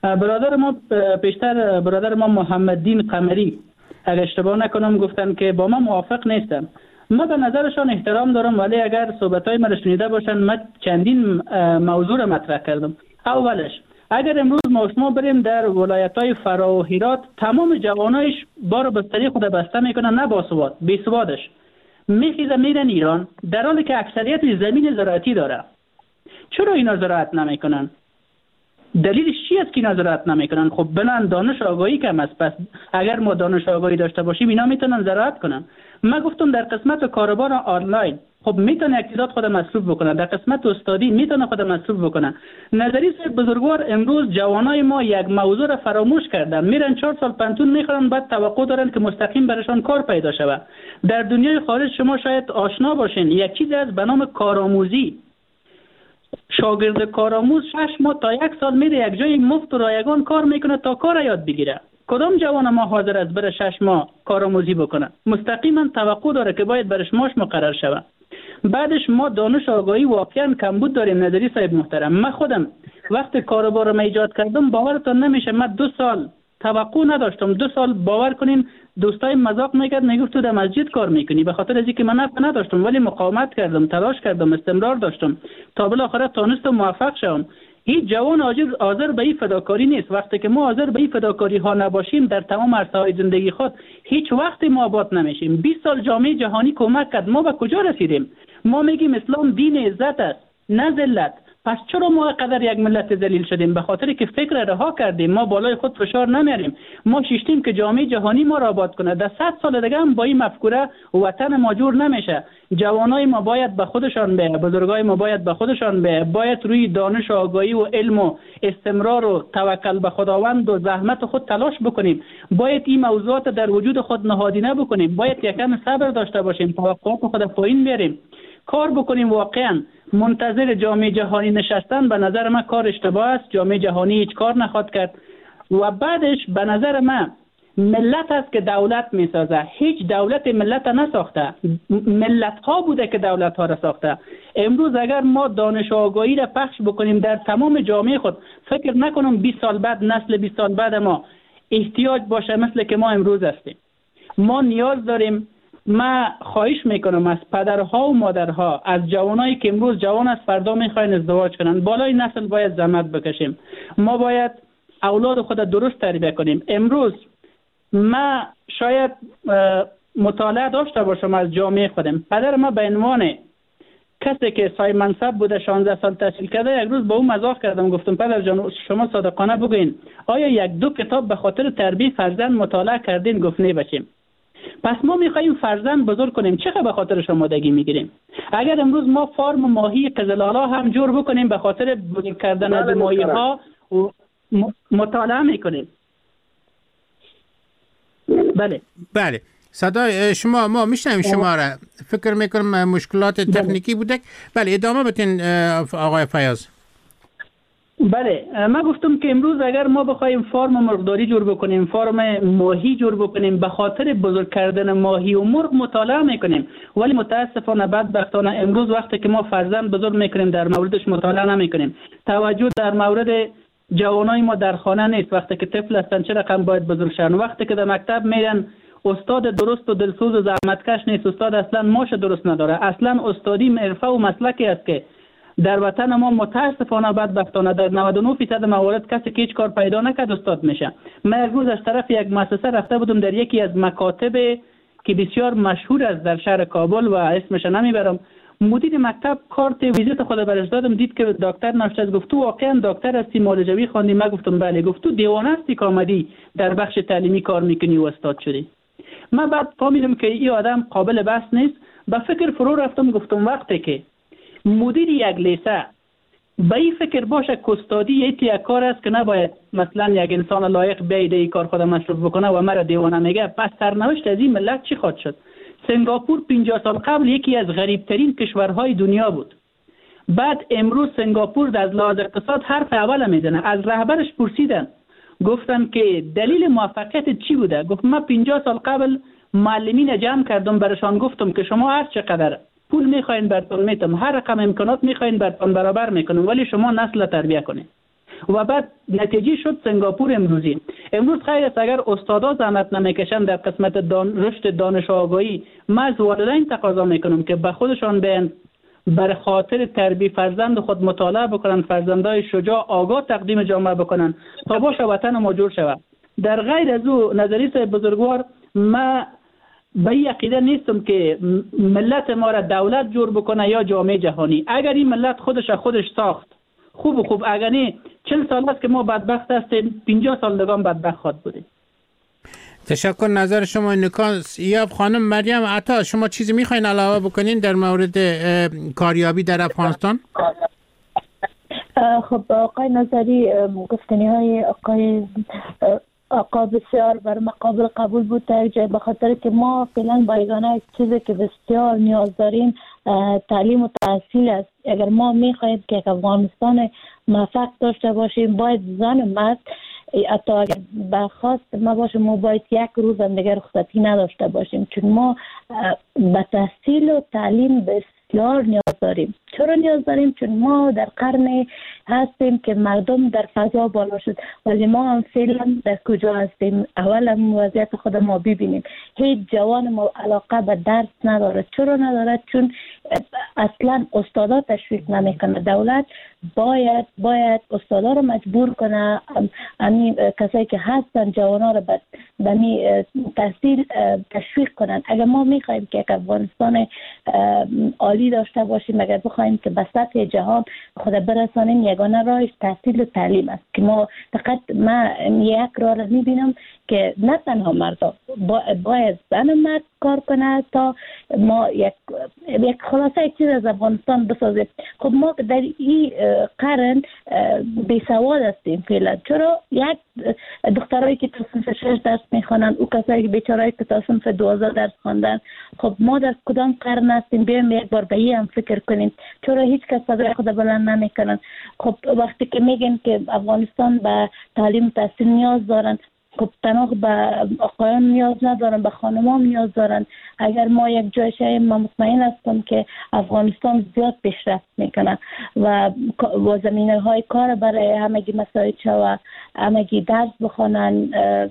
برادر ما محمددین قمری اگر اشتباه نکنم گفتن که با من موافق نیستم. من به نظرشان احترام دارم، ولی اگر صحبت‌های من شنیده باشن، من چندین موضوع را مطرح کردم. اولش اگر امروز ما شما بریم در ولایت‌های فرا و هرات، تمام جوانایش بار بستری خود بسته میکنن، نه باسواد، بیسوادش میخیزه میرن ایران، در حالی که اکثریت زمین زراعتی داره. چرا اینا زراعت نمیکنن؟ دلیلش چی است که اینا زراعت نمیکنن؟ خب بلند دانش آگاهی کم است. پس اگر ما دانش آگاهی داشته باشیم اینا میتونن زراعت کنن. من گفتم در قسمت کاروبار آنلاین خب میتونه اقتصاد خود مصروف بکنه، در قسمت استادی میتونه خود مصروف بکنه. نظری بزرگوار، امروز جوانای ما یک موضوع را فراموش کردن، میرن 4 سال پنتون میخورن، بعد توقع دارن که مستقیم برشان کار پیدا شود. در دنیای خارج شما شاید آشنا باشین، یک چیزی از به نام کارآموزی. شاگرد کارآموز 6 ماه تا 1 سال میره یک جای مفت و رایگان کار میکنه تا کار یاد بگیره. کدام جوان ما حاضر است بره 6 ماه کارآموزی بکنه؟ مستقیما توقع داره که باید برش معاش مقرر شود. بعدش ما دانش آگاهی واقعا کمبود داریم. نظری صاحب محترم، من خودم وقت کاروبار رو ایجاد کردم باورتون نمیشه، من 2 سال توقع نداشتم. 2 سال باور کنین دوستای مذاق میکرد، میگفت تو در مسجد کار میکنی، به خاطر از اینکه من نفع نداشتم، ولی مقاومت کردم، تلاش کردم، استمرار داشتم تا بالاخره تونستم موفق شوم. هیچ جوان حاضر به این فداکاری نیست. وقتی که ما حاضر به این فداکاری ها نباشیم در تمام عرصه های زندگی خود، هیچ وقت ما آباد نمیشیم. 20 سال جامعه جهانی کمک کرد، ما به کجا رسیدیم؟ ما میگیم اسلام دین عزت است نه ذلت. پس چرا ما قدر یک ملت ذلیل شدیم؟ به خاطر که فکر رها کردیم، ما بالای خود فشار نمیاریم. ما شیشتیم که جامعه جهانی ما را آباد کنه. در 100 سال دیگه هم با این مفکوره وطن ما جور نمیشه. جوانای ما باید به خودشان به، بزرگای ما باید به خودشان به، باید روی دانش و آگاهی و علم و استمرار و توکل به خداوند و زحمت خود تلاش بکنیم. باید این موضوعات در وجود خود نهادینه بکنیم. باید یکم صبر داشته باشیم، توقعات خود پایین بیاریم. کار بکنیم. واقعا منتظر جامعه جهانی نشستن به نظر من کار اشتباه است. جامعه جهانی هیچ کار نخواهد کرد و بعدش به نظر من ملت است که دولت میسازه. هیچ دولت ملت نساخته، ملت ها بوده که دولت ها را ساخته. امروز اگر ما دانش و آگاهی را پخش بکنیم در تمام جامعه خود، فکر نکنم 20 سال بعد، نسل 20 سال بعد ما احتیاج باشه مثل که ما امروز هستیم. ما نیاز داریم. من خواهش میکنم از پدرها و مادرها، از جوانایی که امروز جوان است فردا میخواین ازدواج کنن، بالای نسل باید زحمت بکشیم. ما باید اولاد خود درست تربیت کنیم. امروز من شاید مطالعه داشته باشم از جامعه خودم. پدر ما به عنوان کسی که صاحب منصب بوده 16 سال تحصیل کرده، یک روز با اون مزاح کردم، گفتم پدر جان شما صادقانه بگوین آیا یک دو کتاب به خاطر تربیت فرزند مطالعه کردین؟ گفت نه بچیم. پس ما میخوایم فرزند بزرگ کنیم، چقدر به خاطرش آمادگی میگیریم؟ اگر امروز ما فارم ماهی قزلالا هم جور بکنیم به خاطر بزرگ کردن از ماهی ها مطالعه میکنیم. بله صدای شما ما میشنویم شما را. فکر میکنم مشکلات تکنیکی بوده. بله ادامه بدین آقای فیاض. بله من گفتم که امروز اگر ما بخوایم فارم مرغداری جور بکنیم، فارم ماهی جور بکنیم، به خاطر بزرگ کردن ماهی و مرغ مطالعه میکنیم، ولی متاسفانه بدبختانه امروز وقتی که ما فرزند بزرگ میکنیم در موردش مطالعه نمیکنیم. توجه در مورد جوانای ما در خانه نیست. وقتی که طفل هستن چه رقم باید بزرگ شن، وقتی که در مکتب میرن استاد درست و دلسوز و زحمتکش نیست. استاد اصلا ماش درست نداره. اصلا استادی حرفه و مسلکی است که در وطن ما متاسفانه بدبختانه در 99% موارد کسی که هیچ کار پیدا نکرد استاد میشه. من یک روز از طرف یک مؤسسه رفته بودم در یکی از مکاتب که بسیار مشهور است در شهر کابل و اسمش نمیبرم. مدیر مکتب کارت ویزیت خود برش دادم، دید که دکتر نوشته است. گفت تو واقعا دکتر هستی، معالجوی خواندی؟ من گفتم بله. گفت تو دیوانه هستی که آمدی در بخش تعلیمی کار میکنی و استاد شدی؟ من بعد فهمیدم که این آدم قابل بحث نیست. به فکر فرو رفتم. گفتم وقتی که مدیر یک لیسه به این فکر باشه که استادی یک کار است که نباید مثلا یک انسان لایق بیاید این کار خود مصرف بکنه و مرا دیوانه میگه، پس سرنوشت از این ملت چی خواهد شد؟ سنگاپور 50 سال قبل یکی از غریبترین کشورهای دنیا بود. بعد امروز سنگاپور از لحاظ اقتصاد حرف اول میزنه. از رهبرش پرسیدن گفتن که دلیل موفقیت چی بوده؟ گفت من 50 سال قبل معلمین جمع کردم، برشان گفتم که شما هر چقدر پول میخواین براتون میتم، هر رقم امکانات میخواین براتون برابر میکنم، ولی شما نسل تربیت کنید. و بعد نتیجه شد سنگاپور امروزی. امروز خیر است اگر استادا زحمت نمیکشن در قسمت رشد دانش و آگاهی، من از والدین تقاضا میکنم که به خودشان بیان بر خاطر تربیت فرزند خود مطالعه بکنن، فرزندای شجاع آگاه تقدیم جامعه بکنن تا باشه وطن ما جور شود. در غیر از او نظریه بزرگوار، من به این عقیده نیستم که ملت ما را دولت جور بکنه یا جامعه جهانی. اگر این ملت خودش ساخت خوب، اگر نه 40 سال است که ما بدبخت هستیم، 50 سال دیگه بدبخت خواهد بودیم. تشکر. نظر شما نکاس. یا خانم مریم عطا، شما چیزی میخواین علاوه بکنین در مورد کاریابی در افغانستان؟ خب آقای نظری گفتنی های آقا بسیار بر مقابل قبول بود در جای، به خاطر که ما فعلا با یگانه چیزی که بسیار نیاز داریم تعلیم و تحصیل است. اگر ما میخواهیم که افغانستان موفق داشته باشیم، باید زن و مرد حتی اگر برخواست ما باشیم، ما باید یک روز هم دیگر رخصتی نداشته باشیم، چون ما به تحصیل و تعلیم بسیار نیاز داریم. چرا نیاز داریم؟ چون ما در قرن هستیم که مردم در فضا بالا شد، ولی ما هم فعلا در کجا هستیم؟ اول هم وضعیت خود ما ببینیم. هیچ جوان ما علاقه به درس نداره. چرا نداره؟ چون اصلا استادا تشویق نمیکنه. دولت باید استادا رو مجبور کنه، کسایی که هستن جوانا رو به تحصیل تشویق کنن. اگر ما میخوایم که افغانستان عالی داشته باشیم، اگر بخوایم که به سطح جهان خود برسانیم، یگانه راهش تحصیل و تعلیم است که ما فقط یک راه رو میبینم که نه تنها مردا باید زن و مرد کار کنه تا ما یک خلاصه یک چیز از افغانستان بسازیم. خب ما در این قرن بی سواد هستیم فعلا. چرا یک دخترایی که تا صنف 6 درس میخوانن، او کسایی که بیچارهایی که تا صنف 12 درس خواندن، خب ما در کدام قرن هستیم؟ بیایم یک بار به این هم فکر کنیم. چرا هیچ کس صدای خود بلند نمیکنن؟ خب وقتی که میگن که افغانستان به تعلیم تحصیل نیاز دارن، خب تنها به آقایان نیاز ندارن، به خانمان نیاز دارن. اگر ما یک جای شاییم، من مطمئن هستم که افغانستان زیاد پیشرفت میکنه و زمینه های کار برای همگی مساعد شوه، همگی درس بخونن،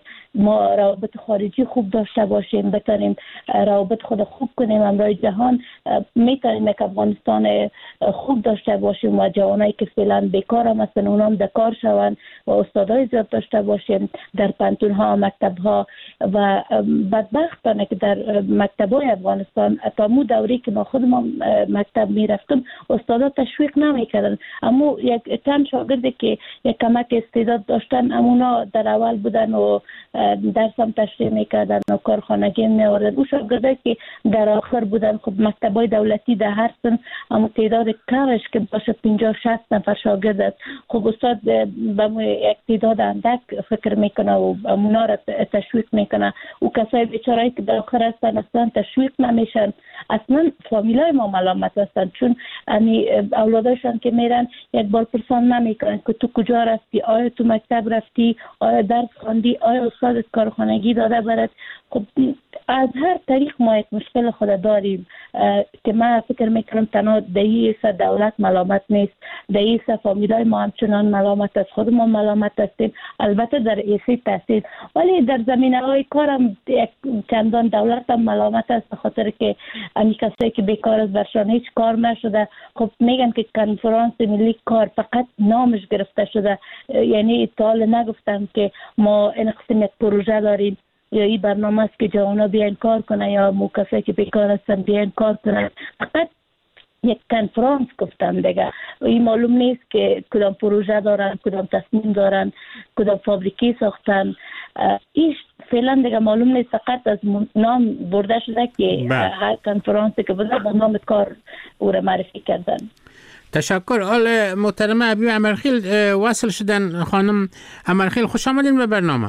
ما روابط خارجی خوب داشته باشیم، بتونیم روابط خود خوب کنیم امروی جهان، میتونیم که افغانستان خوب داشته باشیم و جوانایی که فعلا بیکار هم هستن اونام در کار شون و استادای زیاد داشته باشیم در پانتون ها، مکتب ها. و بدبختانه که در مکتب های افغانستان تا مو دوری که ما خودم مکتب میرفتم استادا تشویق نمیکردن، اما یک چند شاگردی که یک کمک استعداد داشتن امونا در اول بودن و درس هم تشریح میکردن و کارخانگی میوردن. او شاگردی که در آخر بودن، خب مکتبای دولتی در هر سن اما تعداد کمش که باشه 50-60 نفر شاگرد است. خب استاد به یک تعداد اندک فکر میکنه و امونا را تشویق میکنه. او کسای بیچارهایی که در آخر هستن اصلا تشویق نمیشن، اصلا فامیلای ما ملامت هستن، چون اولاداشان که میرن یک بار پرسان نمیکنن که تو کجا رفتی، آیا تو مکتب رفتی، آیا درس خواندی، آیا استادت کارخانگی داده برات. خب از هر طریق ما یک مشکل خود داریم که من فکر میکنم تنها دهی دولت ملامت نیست، دهی فامیلای ما همچنان ملامت است، خود ما ملامت هستیم، البته در ایسی تحصیل، ولی در زمینه های کارم چندان دولت هم ملامت است، به خاطر که امی کسایی که بیکار است برشان هیچ کار نشده. خب میگن که کنفرانس ملی کار فقط نامش گرفته شده، یعنی تا نگفتن که ما این قسم یک پروژه داریم یا این برنامه است که جوانا بیان کار کنن یا کسایی که بیکار هستن بیان کار کنن. فقط یک کنفرانس گفتن دیگه. این معلوم نیست که کدام پروژه دارن، کدام تصمیم دارن، کدام فابریکی ساختن. این فعلا دیگه معلوم نیست، فقط از نام برده شده که هر کنفرانسی که بوده با نام کار او را معرفی کردن. تشکر. آل محترمه ابی امرخیل وصل شدن. خانم امرخیل خوش آمدین به برنامه.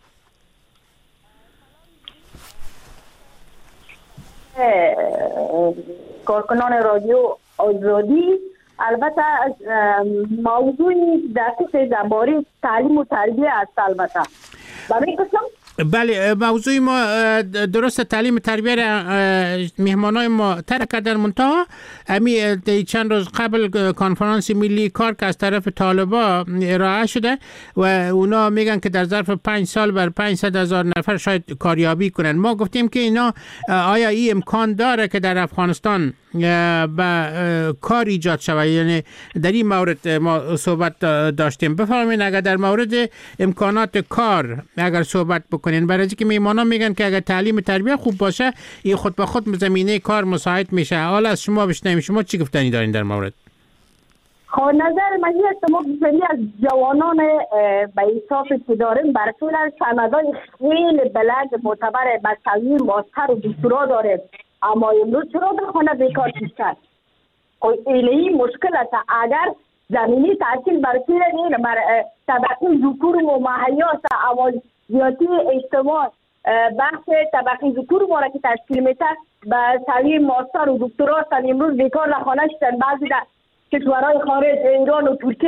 کارکنان رادیو آزادی، البته موضوعی دقیق درباره تعلیم و تربیه است. البته برای قسم بله، موضوع ما درست تعلیم تربیه مهمانای ما ترک کردن، منتها امی چند روز قبل کنفرانس ملی کار که از طرف طالبا ارائه شده و اونا میگن که در ظرف 5 سال بر 500,000 نفر شاید کاریابی کنن. ما گفتیم که اینا آیا این امکان داره که در افغانستان با کار ایجاد شود؟ یعنی در این مورد ما صحبت داشتیم. بفرمایید اگر در مورد امکانات کار اگر صحبت بکنین، برای اینکه میمانا میگن که اگر تعلیم تربیه خوب باشه این خود به خود زمینه کار مساعد میشه. حالا از شما بشنویم، شما چی گفتنی دارین در مورد؟ خب نظر من است ما بسیاری از جوانان به حساب که داریم برطول سندای خیلی بلند معتبر بچگی ماستر و دکترا داریم، اما امروز چرا در خانه بیکار هستند؟ این مشکل است. اگر زمینی تحصیل برطول این طبقه ذکور و مهیا است، اولویتی اجتماع بحث طبقه ذکور ما را که تشکیل میده به سوی ماستر و دکترا هستند، امروز بیکار در خانه هستند. بعضی در کشورهای خارج ایران و ترکیه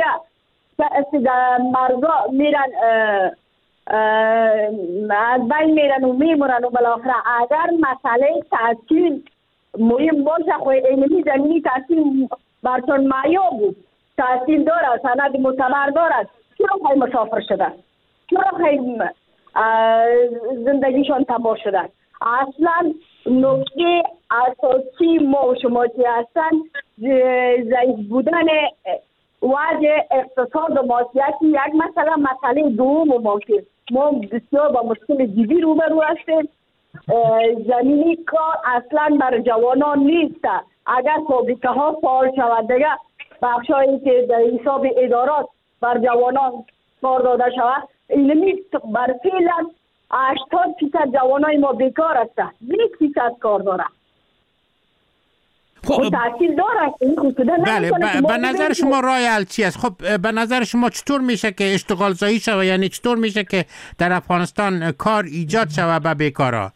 مردا میرن از بین میرن و میمونن و بالاخره اگر مسئله تحصیل مهم باشه، خو علمی زمینی تحصیل برچون معیار بود، تحصیل دارد، سند معتبر دارد، چرا خیلی مسافر شدن؟ چرا خیلی زندگیشان تباه شدن؟ اصلا نکته اساسی ما و شما که هستن ضعیف بودن وضع اقتصاد و معاشیتی یک مسئله دوم و موضوع. ما بسیار با مشکل جدی روبرو هستیم. زمینی کار اصلا بر جوانان نیست. اگر فابریکه ها فعال شود، دیگه بخشایی که در حساب ادارات بر جوانان کار داده شود، علمی بر فعلا 80% جوانای ما بیکار هستند، 20% کار داره. خب تحصیل داره این خصوصا. بله به نظر شما راه حل چی است؟ خب به نظر شما چطور میشه که اشتغال زایی شود؟ یعنی چطور میشه که در افغانستان کار ایجاد شود به بیکارا؟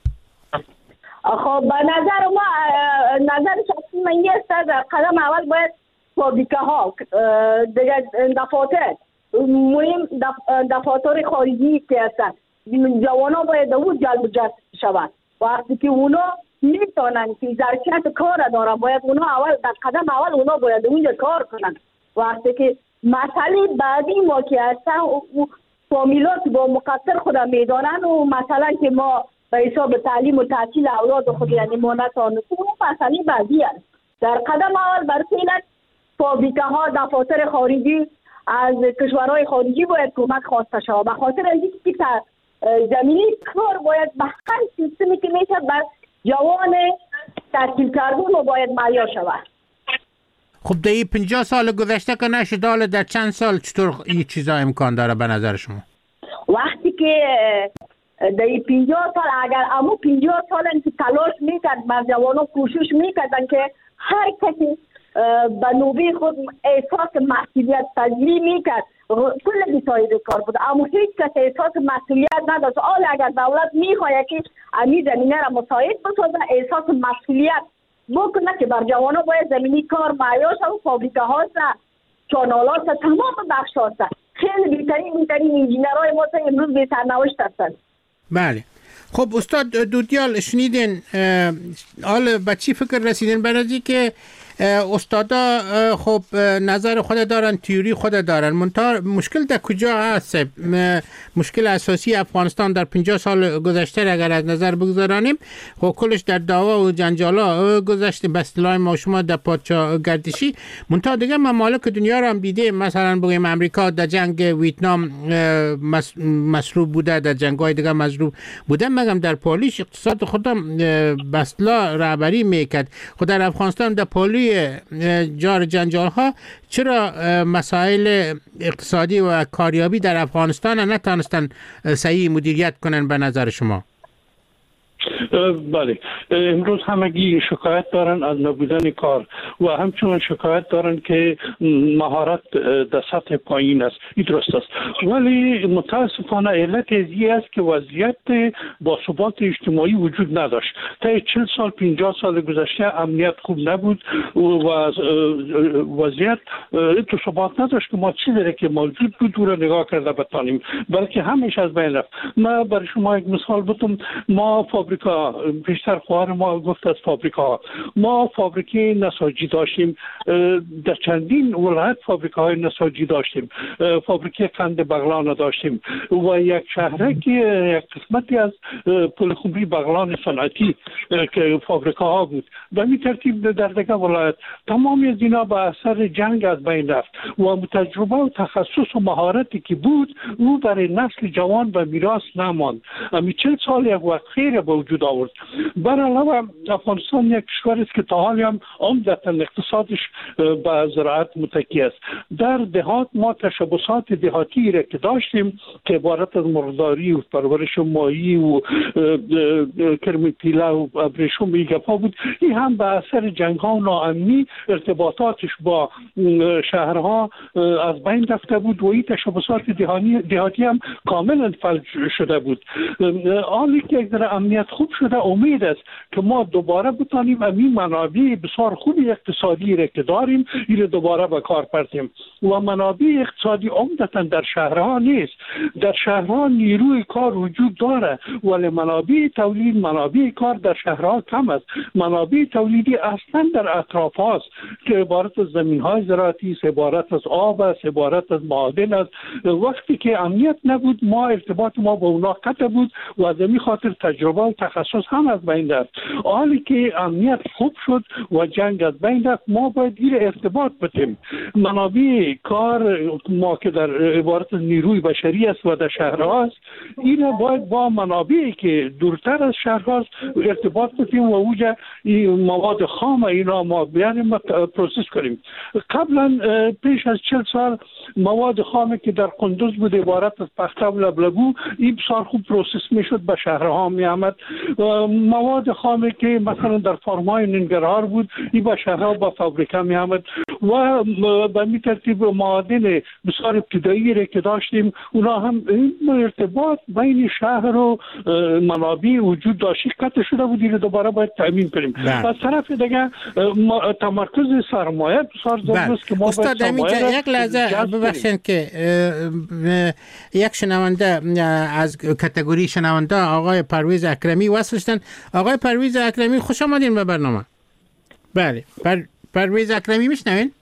خب به نظر ما، نظر شخصی من این است در قدم اول باید فابریکه ها دیگه دفاتر مهم دفاتر خارجی که هستند جوانا باید او جلب جذب شود. وقتی که اونا میتونن که ظرفیت کار دارن باید اونا اول در قدم اول اونا باید اونجا کار کنن. وقتی که مسئله بعدی ما که هستن فامیلات با مقصر خودم میدانن و مثلا که ما به حساب تعلیم و تحصیل اولاد خود یعنی ما نتانستیم، اون مسئله بعدی است. در قدم اول بر فعلا فابریکه ها دفاتر خارجی از کشورهای خارجی باید کمک خواسته شود، به خاطر اینکه زمینی کار باید به هر سیستمی که میشه بر جوان تحصیل کردن و باید مهیا شود. خب در این 50 سال گذشته که نشد، حالا در چند سال چطور این چیزا امکان داره به نظر شما؟ وقتی که در این 50 سال اگر امو 50 سال که تلاش میکرد بر جوانان کوشش میکردن که هر کسی به نوبه خود احساس مسئولیت پذیری میکرد، کل بساید کار بود، اما هیچ کس احساس مسئولیت نداشت. حالا اگر دولت میخواهد که امی زمینه را مساعد بسازه، احساس مسئولیت بکنه که بر جوانا باید زمینی کار مهیا شود، فابریکه هاست، چانالات، تمام بخش هاست. خیلی بهترین انجینرهای ما امروز به سرنوشت هستند. بله. خب استاد دودیال شنیدین، حالا به چی فکر رسیدین؟ برای که استادا خب نظر خود دارن، تیوری خود دارن، منتها مشکل در کجا هست؟ مشکل اساسی افغانستان در 50 سال گذشته اگر از نظر بگذارانیم خب کلش در دعوا و جنجالا گذشته، به اصطلاح ما شما در پادشاه گردشی. منتها دیگه ممالک دنیا رو هم دیده، مثلا بگیم امریکا در جنگ ویتنام مصروف بوده، در جنگ‌های دیگه مصروف بوده، مگم در پالیش اقتصاد خودم به اصطلاح رهبری میکرد. خود در افغانستان در پالی جار جنجال ها چرا مسائل اقتصادی و کاریابی در افغانستان نتونستن صحیح مدیریت کنن به نظر شما؟ بله، امروز همگی شکایت دارن از نبودن کار و همچنان شکایت دارن که مهارت در سطح پایین است. این درست است، ولی متاسفانه علت ازی است که وضعیت با ثبات اجتماعی وجود نداشت. تا 40 سال 50 سال گذشته امنیت خوب نبود و وضعیت تو ثبات نداشت که ما چیزی که موجود بود رو نگاه کرده بتانیم، بلکه همیشه از بین رفت. من برای شما یک مثال بتونم، ما فابریکا، بیشتر خواهر ما گفت از فابریکا، ما فابریکه نساجی داشتیم، در چندین ولایت فابریکه های نساجی داشتیم، فابریکه قند بغلان داشتیم و یک شهره که یک قسمتی از پلخمری بغلان صنعتی که فابریکه ها بود. به این ترتیب در دیگر ولایت تمامی از اینا به اثر جنگ از بین رفت و تجربه و تخصص و مهارتی که بود او برای نسل جوان به میراث نماند. امی 40 سال یک وقت خیر به وجود آورد. بر علاوه افغانستان یک کشور است که تا حالی هم عمدتاً اقتصادش به زراعت متکی است. در دهات ما تشبسات دهاتی را که داشتیم که عبارت از مرغداری و پرورش ماهی و کرم پیله و ابریشم ایگپا بود، این هم به اثر جنگ ها و ناامنی ارتباطاتش با شهرها از بین رفته بود و این تشبسات دهاتی هم کاملا فلج شده بود. حالی که یک امنیت خوب شده، امید است که ما دوباره بتانیم این منابع بسیار خوبی اقتصادی را که داریم این دوباره به کار پرتیم. و منابع اقتصادی عمدتاً در شهرها نیست. در شهرها نیروی کار وجود داره ولی منابع تولید، منابع کار در شهرها کم است. منابع تولیدی اصلا در اطراف هاست که عبارت از زمین های زراعتی است، عبارت از آب است، عبارت از معادن است. وقتی که امنیت نبود ما ارتباط ما با اونا قطع بود و از این خاطر تجربه و تخصص هم از بین رفت. حالی که امنیت خوب شد و جنگ از بین رفت، ما باید این ارتباط بدیم. منابع کار ما که در عبارت نیروی بشری است و در شهرهاست، این باید با منابعی که دورتر از شهرهاست ارتباط بدیم و اوجا مواد خام اینا ما بیانیم پروسس کنیم. قبلا پیش از 40 سال مواد خامی که در قندوز بود عبارت از پخته و لبلگو، این بسیار خوب پروسس میشد به شهرها می آمد. مواد خامی که مثلا در فرمای ننگرهار بود، این به شهرها با فابریکه می آمد و به می ترتیب معادن بسیار ابتدایی را که داشتیم، اونا هم ارتباط بین شهر و منابع وجود داشت قطع شده بود، این دوباره باید تامین کنیم. از طرف دیگه تمرکز سرمایه بسیار ضروری است که ما استاد سرمایه یک لحظه ببخشید که یک شنونده از کاتگوری شنونده آقای پرویز اکرمی وصل شدن. آقای پرویز اکرمی خوش آمدین به برنامه. بله پرویز اکرمی میشنوین؟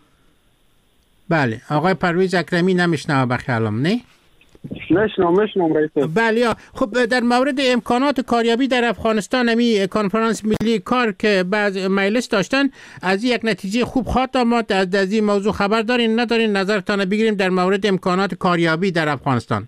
بله آقای پرویز اکرمی نمیشنوه بخیالم نه؟ نشنم رئیس. بله خب در مورد امکانات کاریابی در افغانستان همی کنفرانس ملی کار که بعض مجلس داشتن از یک نتیجه خوب خواهد آمد. از این موضوع خبر دارین ندارین؟ نظرتان بگیریم در مورد امکانات کاریابی در افغانستان.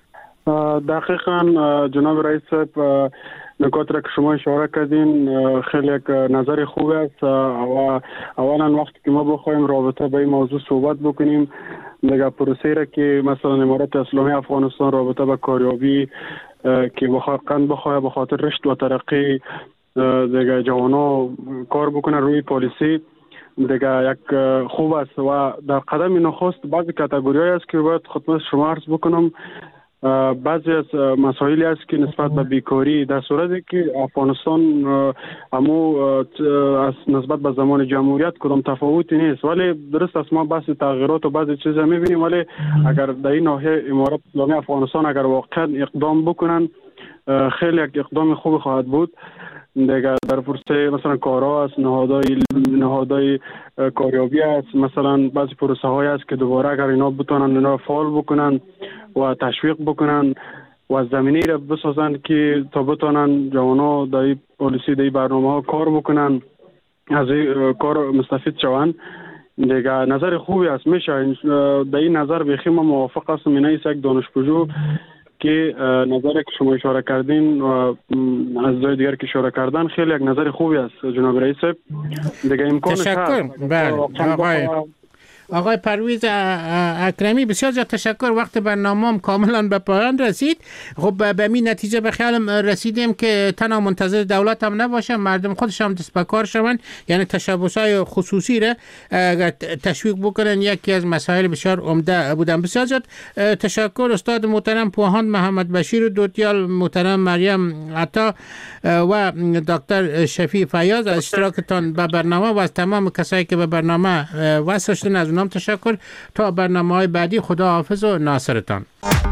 دقیقاً جناب رئیس صاحب، نکات را که شما اشاره کردین خیلی یک نظر خوب است. و اولا وقتی که ما بخوایم رابطه به این موضوع صحبت بکنیم، دیگه پروسه را که مثلا امارت اسلامی افغانستان رابطه به کاریابی که بخواه به خاطر رشد و ترقی دیگه جوانا کار بکنه روی پالیسی، دیگه یک خوب است. و در قدم نخست بعضی کاتگوری‌های است که باید خدمت شما عرض بکنم. بعضی از مسائلی است که نسبت به بیکاری، در صورتی که افغانستان امو از نسبت به زمان جمهوریت کدام تفاوتی نیست، ولی درست است ما بحث تغییرات و بعضی چیزا میبینیم، ولی اگر در این ناحیه امارت اسلامی افغانستان اگر واقعا اقدام بکنن خیلی یک اقدام خوب خواهد بود. دیگه در پروسه مثلا کارها است، نهادهای کاریابی است، مثلا بعضی پروسه های است که دوباره اگر اینا بتونن اینا فعال بکنن و تشویق بکنن و زمینه را بسازن که تا بتونن جوانا در این پالیسی در این برنامه ها کار بکنن، از این کار مستفید شوند. دیگه نظر خوبی است. میشه در این نظر بخیم ما موافق هستم. این است یک دانشپژوه که نظر که شما اشاره کردین و از جای دیگر که اشاره کردن خیلی یک نظر خوبی است جناب رئیس. دیگه امکانش هست. تشکر. بله آقای پرویز اکرمی بسیار زیاد تشکر. وقت برنامه کاملا به پایان رسید. خب به این نتیجه به خیالم رسیدیم که تنها منتظر دولت هم نباشه، مردم خودش هم دست به کار شون، یعنی تشبس‌های خصوصی را تشویق بکنن. یکی از مسائل بسیار عمده بودن. بسیار زیاد تشکر استاد محترم پوهاند محمد بشیر دوتیال، محترم مریم عطا و دکتر شفیع فیاض از اشتراکتان به برنامه و از تمام کسایی که به برنامه وصل شدن از اونام تشکر. تا برنامه‌های بعدی خدا حافظ و ناصرتان.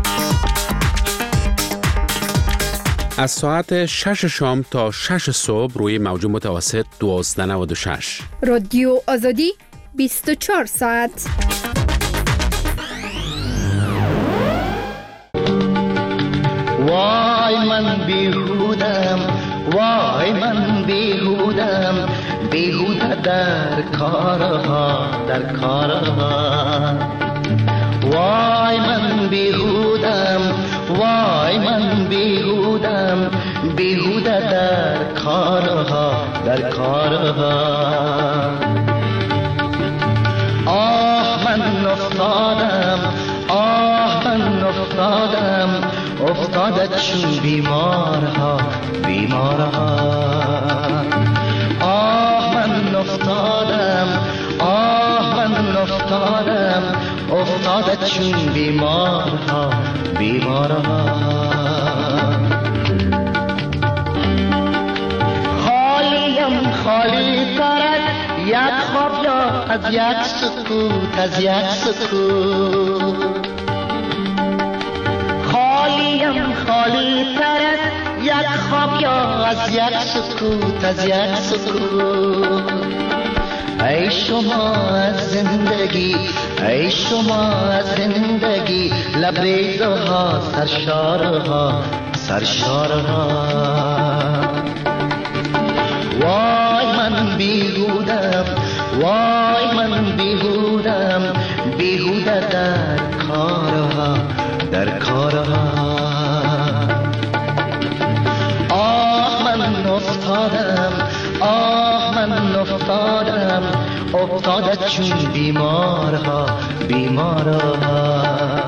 از ساعت 6 شام تا 6 صبح روی موج متوسط 1296 رادیو آزادی 24 ساعت. وای من بیهودم، وای من بیهودم، بیهوده در کارها، در کارها. وای من بیهودم، وای من بیهودم، بیهوده در کارها، در کارها. آه من افتادم، آه من افتادم، افتاده چون بیمارها، بیمارها. آه من افتادم، آه من افتادم، افتاده چون بیمارها، بیمارها. خالیم خالی ترد یک خواب یا از یک سکوت، از یک سکوت. خالیم خالی ترد یک خواب یا از یک سکوت، از یک سکوت. ای شما از زندگی، ای شما از زندگی، لبریزها سرشارها، سرشارها. وای من بیهودم، وای من بیهودم، بیهوده در کارها، در کارها. آه من افتادم، آه من افتادم، افتاده چون بیمارها، بیمارها.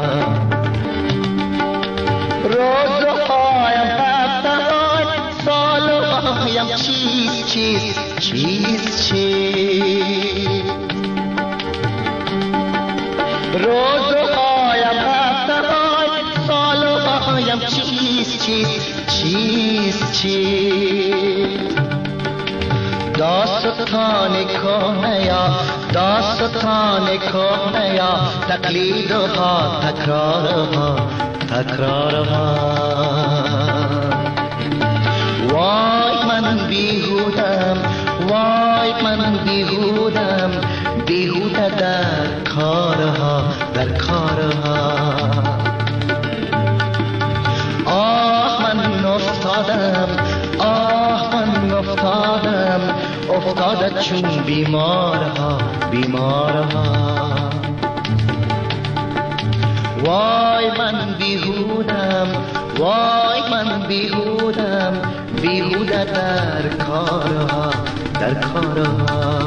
روزهایم هفته‌های سالهایم چیز چیز چیز چیز. روزهایم هفته‌های سالهایم چیز چیز چیز چیز. داستان کهنه یا داستان کهنه یا تقلیدها، تکرارها، تکرارها. وای من بیهودم، وای من بیهودم، بیهوده در کارها، در کارها. آه من افتادم، آه من افتادم، افتاده چون بیمارها، بیمارها. وای من بیهودم، وای من بیهودم، بیهوده در کارها، در کارها.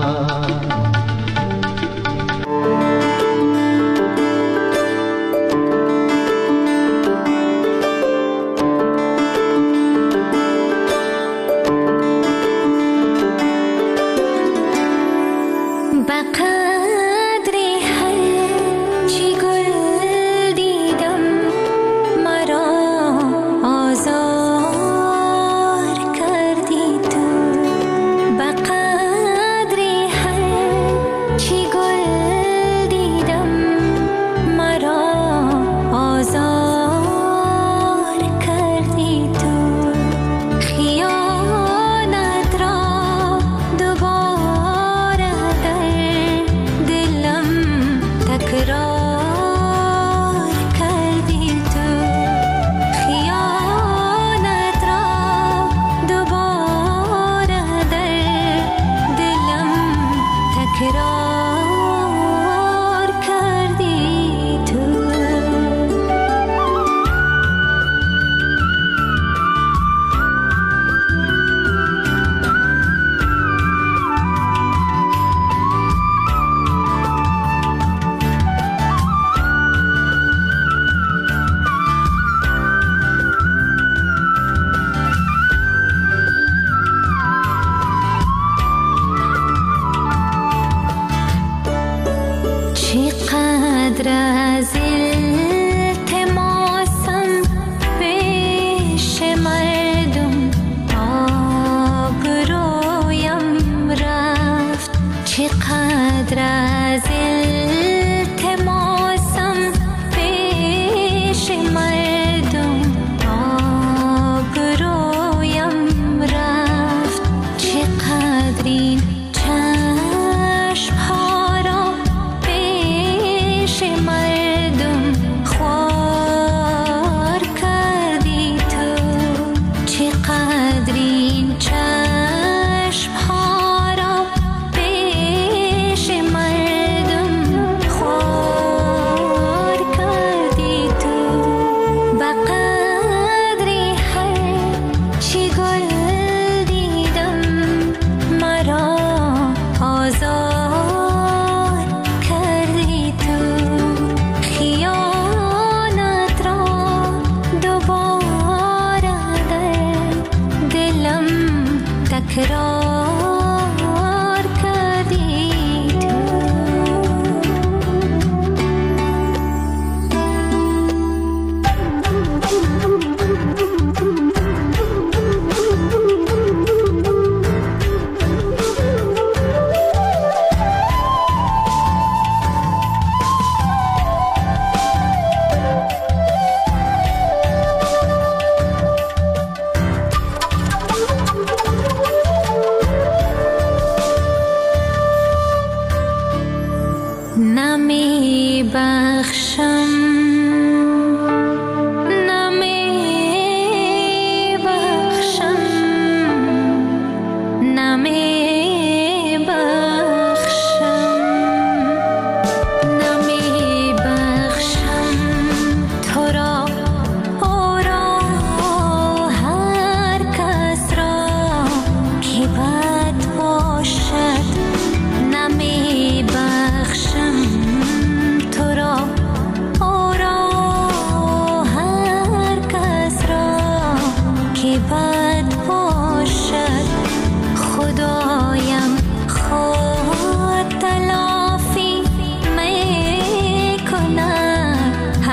بخشم نمی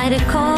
در کار